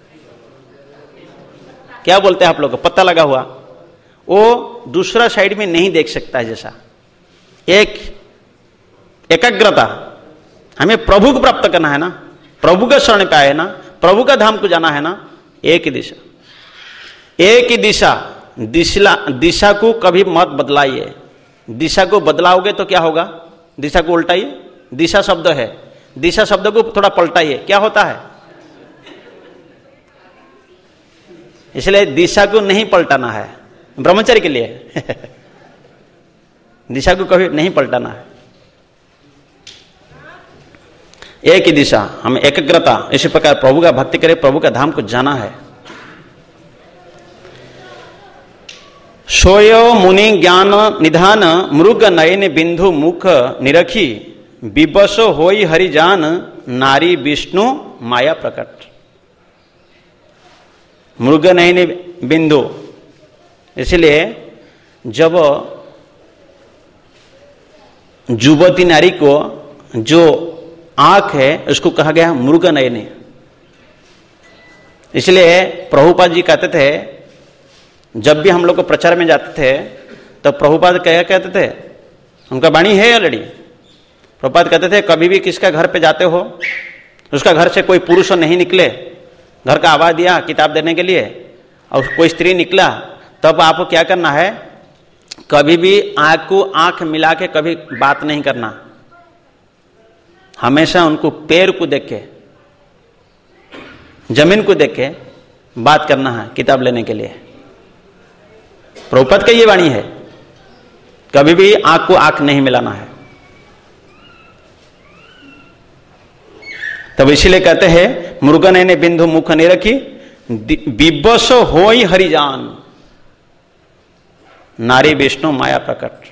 क्या बोलते हैं आप लोग? पत्ता लगा हुआ। वो दूसरा साइड में नहीं देख सकता है। जैसा एक एकाग्रता, हमें प्रभु को प्राप्त करना है ना, प्रभु का शरण पे आए ना, प्रभु का धाम को जाना है ना। एक ही दिशा, एक ही दिशा को कभी मत बदलाइए। दिशा को बदलाओगे तो क्या होगा? दिशा को उल्टाइए। दिशा शब्द है, दिशा शब्द को थोड़ा पलटाइए, क्या होता है? इसलिए दिशा को नहीं पलटाना है ब्रह्मचर्य के लिए दिशा को कभी नहीं पलटाना है, एक ही दिशा, हम एकाग्रता। इसी प्रकार प्रभु का भक्ति करें, प्रभु का धाम को जाना है। सोय मुनि ज्ञान निधान मृग नयन बिंदु मुख निरखी विवश होई हरि जान नारी विष्णु माया प्रकट। मृग नयन बिंदु, इसलिए जब युवती नारी को जो आंख है उसको कहा गया मृग नयन। इसलिए प्रभुपाद जी कहते थे, जब भी हम लोग को प्रचार में जाते थे तो प्रभुपाद क्या कहते थे, उनका वाणी है ऑलरेडी। प्रभुपाद कहते थे कभी भी किसका घर पे जाते हो, उसका घर से कोई पुरुष नहीं निकले, घर का आवाज दिया किताब देने के लिए और कोई स्त्री निकला, तब आपको क्या करना है, कभी भी आंख को आंख मिला के कभी बात नहीं करना, हमेशा उनको पैर को देख के, जमीन को देख के बात करना है किताब लेने के लिए। प्रभुपाद का ये वाणी है, कभी भी आंख को आंख नहीं मिलाना है। तब इसीलिए कहते हैं मृगन ने बिंदु मुख नहीं रखी, विवश होई हरिजान, नारी विष्णु माया प्रकट।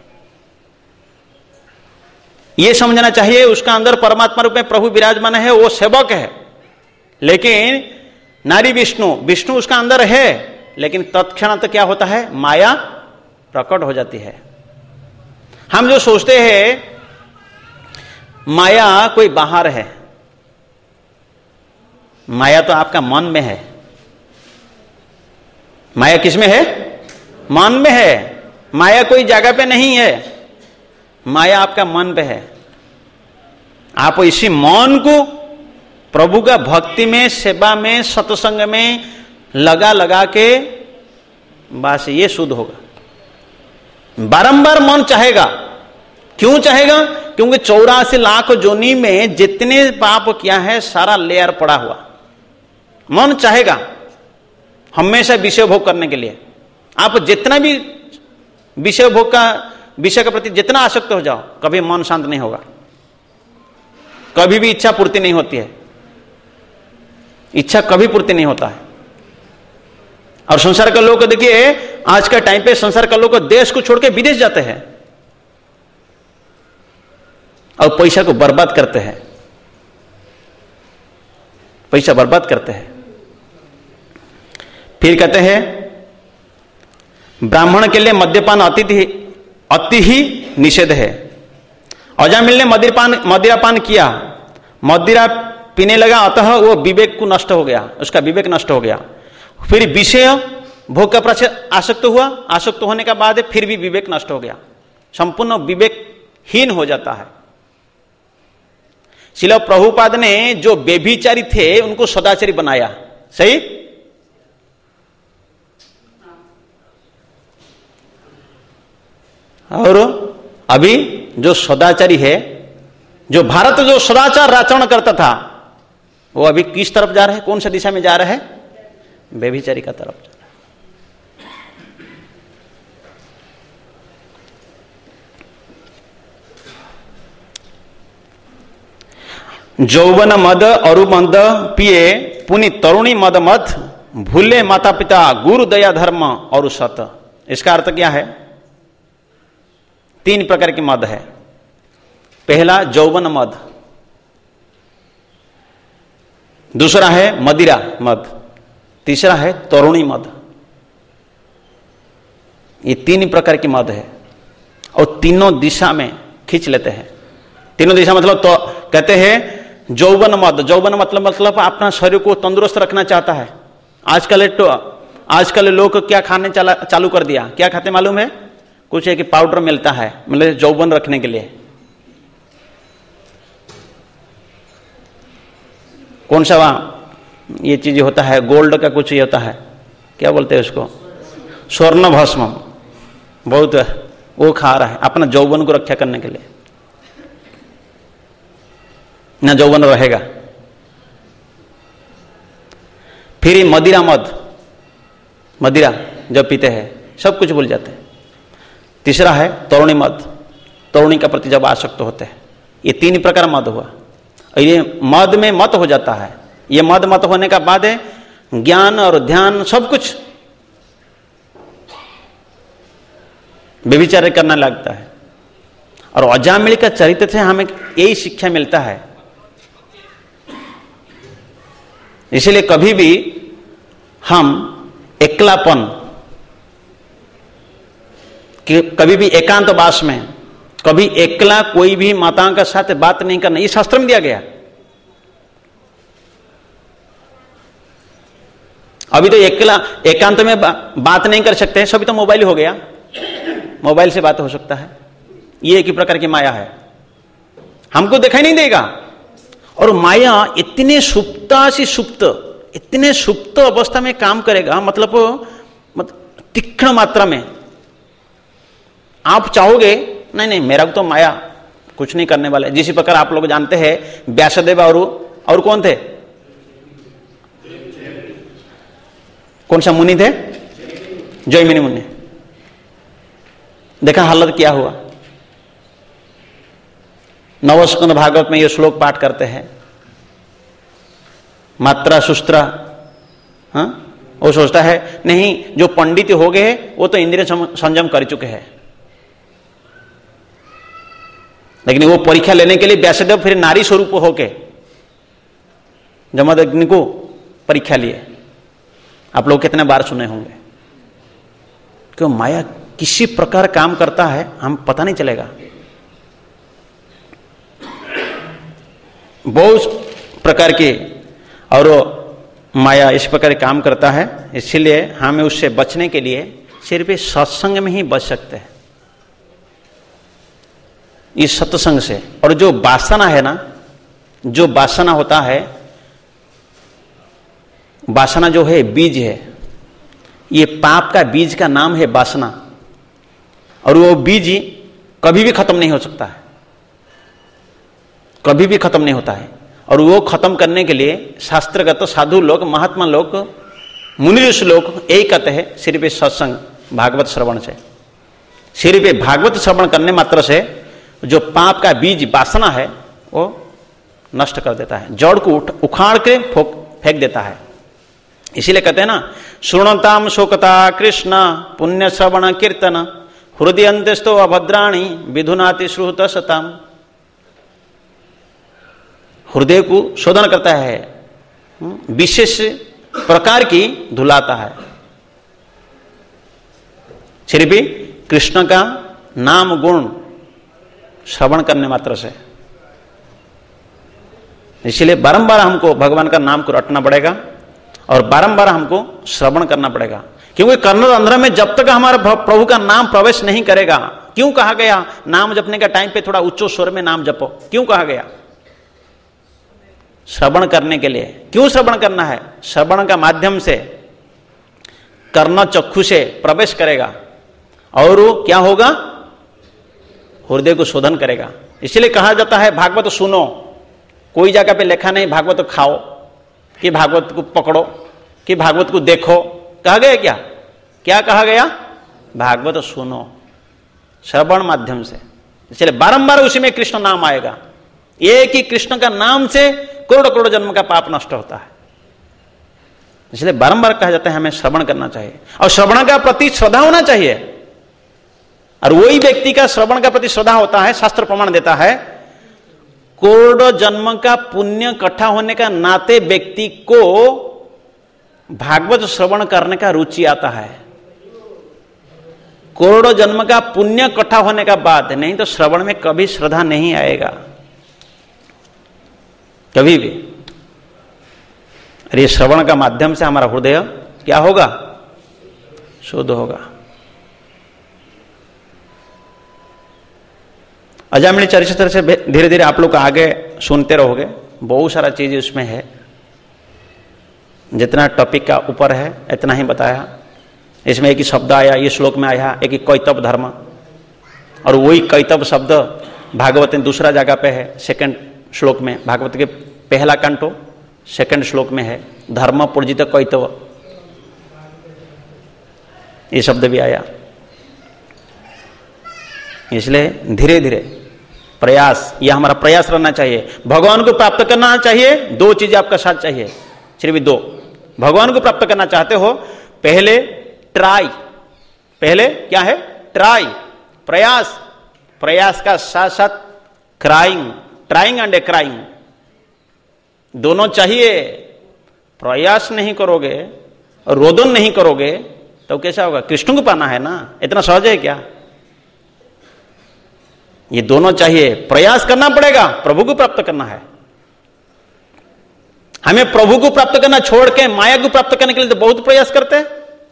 यह समझना चाहिए उसका अंदर परमात्मा रूप में प्रभु विराजमान है, वो सेवक है, लेकिन नारी विष्णु, विष्णु उसका अंदर है, लेकिन तत्क्षणात तो क्या होता है, माया प्रकट हो जाती है। हम जो सोचते हैं माया कोई बाहर है, माया तो आपका मन में है। माया किसमें है, मन में है। माया कोई जगह पे नहीं है, माया आपका मन पे है। आप इसी मन को प्रभु का भक्ति में, सेवा में, सत्संग में लगा लगा के बस ये शुद्ध होगा। बारंबार मन चाहेगा, क्यों चाहेगा, क्योंकि 84 लाख जोनी में जितने पाप किया है सारा लेयर पड़ा हुआ, मन चाहेगा हमेशा विषय भोग करने के लिए। आप जितना भी विषय भोग का, विषय के प्रति जितना आसक्त हो जाओ, कभी मन शांत नहीं होगा, कभी भी इच्छा पूर्ति नहीं होती है, इच्छा कभी पूर्ति नहीं होता है। और संसार के लोग देखिए, आज के टाइम पे संसार के लोग देश को छोड़ के विदेश जाते हैं और पैसा को बर्बाद करते हैं, पैसा बर्बाद करते हैं। फिर कहते हैं ब्राह्मण के लिए मद्यपान अति ही निषेध है। अजामिल ने मदिरापान किया, मदिरा पीने लगा, अतः वो विवेक को नष्ट हो गया, उसका विवेक नष्ट हो गया। फिर विषय भोग का प्रति आसक्त हुआ, आसक्त होने के बाद फिर भी विवेक नष्ट हो गया, संपूर्ण विवेकहीन हो जाता है। श्रील प्रभुपाद ने जो व्यभिचारी थे उनको सदाचारी बनाया, सही। और अभी जो सदाचारी है, जो भारत जो सदाचार आचरण करता था, वो अभी किस तरफ जा रहा है, कौन सा दिशा में जा रहा है, व्यभिचारी का तरफ जा रहा है। जौवन मद और मद पिए पुनि तरुणी मद मत, भूले माता पिता गुरु दया धर्म और सत। इसका अर्थ क्या है, 3 प्रकार की मद है। पहला जौवन मद, दूसरा है मदिरा मद, तीसरा है तरुणी मद। ये 3 प्रकार की मद है और तीनों दिशा में खींच लेते हैं। तीनों दिशा मतलब तो कहते हैं जौवन मद, जौवन मतलब अपना शरीर को तंदुरुस्त रखना चाहता है। आजकल लोग क्या खाने चालू कर दिया, क्या खाते मालूम है, कुछ है कि पाउडर मिलता है, मतलब जौवन रखने के लिए। कौन सा वहां ये चीज होता है, गोल्ड का कुछ ये होता है, क्या बोलते हैं उसको, स्वर्ण भस्म, बहुत वो खा रहा है अपना जौवन को रक्षा करने के लिए, ना जौवन रहेगा। फिर मदिरा मद, मदिरा जब पीते हैं सब कुछ भूल जाते हैं। तीसरा है तरुणी मद, तरुणी का प्रति जब आसक्त होते हैं। ये 3 प्रकार मद हुआ। ये मद में मत हो जाता है, ये मत होने का बाद है ज्ञान और ध्यान सब कुछ व्यभिचार करना लगता है। और अजामिल का चरित्र से हमें यही शिक्षा मिलता है। इसलिए कभी भी हम एकलापन, कभी भी एकांतवास में, कभी एकला कोई भी माताओं के साथ बात नहीं करना, ये शास्त्र में दिया गया। अभी तो एकांत में बात नहीं कर सकते, सभी तो मोबाइल हो गया, मोबाइल से बात हो सकता है। ये एक ही प्रकार की माया है, हमको दिखाई नहीं देगा। और माया इतने सुप्ता से सुप्त, इतने सुप्त अवस्था में काम करेगा, मतलब तीक्ष्ण मात्रा में। आप चाहोगे नहीं नहीं मेरा तो माया कुछ नहीं करने वाले। जिस प्रकार आप लोग जानते हैं व्यासदेव और कौन थे, कौन सा मुनि थे, जैमिनी मुनि। देखा हालत क्या हुआ। नवस्कंद भागवत में ये श्लोक पाठ करते हैं, मात्रा सुस्त्रा। हाँ, वो सोचता है नहीं जो पंडित हो गए वो तो इंद्रिय संयम कर चुके हैं, लेकिन वो परीक्षा लेने के लिए व्यासदेव फिर नारी स्वरूप होके जमदग्नि को परीक्षा लिए। आप लोग कितने बार सुने होंगे। क्यों माया किसी प्रकार काम करता है हम पता नहीं चलेगा। बहुत प्रकार के और माया इस प्रकार काम करता है, इसीलिए हमें उससे बचने के लिए सिर्फ सत्संग में ही बच सकते हैं, इस सत्संग से। और जो वासना है ना, जो वासना होता है, वासना जो है बीज है, ये पाप का बीज का नाम है वासना। और वो बीज कभी भी खत्म नहीं हो सकता है, कभी भी खत्म नहीं होता है। और वो खत्म करने के लिए शास्त्रगत साधु लोग, महात्मा लोग, मुनि ऋषि लोग यही कहते हैं सिर्फ सत्संग भागवत श्रवण से, सिर्फ भागवत श्रवण करने मात्र से जो पाप का बीज वासना है वो नष्ट कर देता है, जड़ को उखाड़ के फेंक देता है। इसीलिए कहते हैं ना, श्रृणताम शोकता कृष्ण पुण्य श्रवण कीर्तन हृदय अंत्यस्तो अभद्राणी विधुनाति श्रुत सताम। हृदय को शोधन करता है, विशेष प्रकार की धुलाता है, सिर्फ कृष्ण का नाम गुण श्रवण करने मात्र से। इसलिए बारंबार हमको भगवान का नाम को रटना पड़ेगा और बारंबार हमको श्रवण करना पड़ेगा, क्योंकि कर्णरंध्र में जब तक हमारा प्रभु का नाम प्रवेश नहीं करेगा। क्यों कहा गया नाम जपने का टाइम पे थोड़ा उच्च स्वर में नाम जपो, क्यों कहा गया? श्रवण करने के लिए। क्यों श्रवण करना है? श्रवण का माध्यम से कर्ण चक्षु से प्रवेश करेगा और वो क्या होगा, हृदय को शोधन करेगा। इसलिए कहा जाता है भागवत सुनो। कोई जगह पे लिखा नहीं भागवत खाओ कि भागवत को पकड़ो कि भागवत को देखो। कहा गया क्या? क्या कहा गया? भागवत सुनो, श्रवण माध्यम से। इसलिए बारंबार उसी में कृष्ण नाम आएगा। एक ही कृष्ण का नाम से करोड़ करोड़ जन्म का पाप नष्ट होता है। इसलिए बारंबार कहा जाता है हमें श्रवण करना चाहिए और श्रवण का प्रति श्रद्धा होना चाहिए। और वही व्यक्ति का श्रवण का प्रति श्रद्धा होता है, शास्त्र प्रमाण देता है, करोड़ जन्म का पुण्य इकट्ठा होने का नाते व्यक्ति को भागवत श्रवण करने का रुचि आता है। करोड़ों जन्म का पुण्य इकट्ठा होने का बाद, नहीं तो श्रवण में कभी श्रद्धा नहीं आएगा, कभी भी। अरे श्रवण का माध्यम से हमारा हृदय क्या होगा? शुद्ध होगा। अजामिनी चरित्र से धीरे धीरे आप लोग आगे सुनते रहोगे, बहुत सारा चीज उसमें है। जितना टॉपिक का ऊपर है इतना ही बताया। इसमें एक ही शब्द आया, ये श्लोक में आया, एक ही कैतव धर्म, और वही कैतव शब्द भागवत में दूसरा जगह पे है, सेकंड श्लोक में। भागवत के पहला कंटो सेकंड श्लोक में है, धर्म पूर्जित कैतव, ये शब्द भी आया। इसलिए धीरे धीरे प्रयास, यह हमारा प्रयास रहना चाहिए। भगवान को प्राप्त करना चाहिए, दो चीज आपका साथ चाहिए, सिर्फ दो। भगवान को प्राप्त करना चाहते हो, पहले ट्राई, पहले क्या है? ट्राई, प्रयास। प्रयास का साथ साथ क्राइंग, ट्राइंग एंड क्राइंग दोनों चाहिए। प्रयास नहीं करोगे, रोदन नहीं करोगे तो कैसा होगा? कृष्ण को पाना है ना, इतना सहज है क्या? ये दोनों चाहिए, प्रयास करना पड़ेगा, प्रभु को प्राप्त करना है। हमें प्रभु को प्राप्त करना छोड़ के माया को प्राप्त करने के लिए तो बहुत प्रयास करते हैं।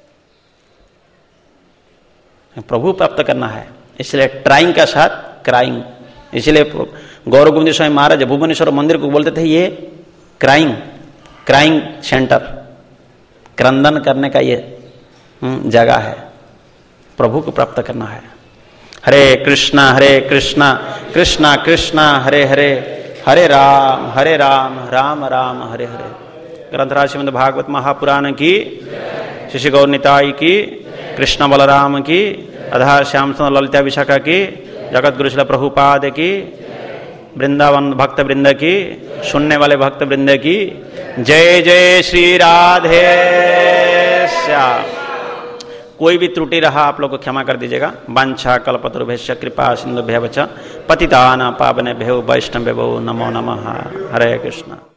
प्रभु प्राप्त करना है, इसलिए ट्राइंग का साथ क्राइंग। इसलिए गौर गोविंद स्वामी महाराज भुवनेश्वर मंदिर को बोलते थे ये क्राइंग सेंटर, क्रंदन करने का ये जगह है। प्रभु को प्राप्त करना है। हरे कृष्णा कृष्णा कृष्णा हरे हरे, हरे राम राम राम हरे हरे। ग्रंथराज श्रीमद् भागवत महापुराण की, श्री गौर निताई की, कृष्ण बलराम की, आधार श्याम सुंदर ललिता विशाखा की, जगत गुरु श्रील प्रभुपाद की, वृंदावन भक्त वृंद की, सुनने वाले भक्त वृंद की जय जय श्री राधे श्याम। कोई भी त्रुटि रहा आप लोग को क्षमा कर दीजिएगा। वांछा कल्पतरुभ्यश्च कृपा सिंधुभ्यश्च पतितानां पावनेभ्यो वैष्णवेभ्यो नमो नमः। हरे कृष्ण।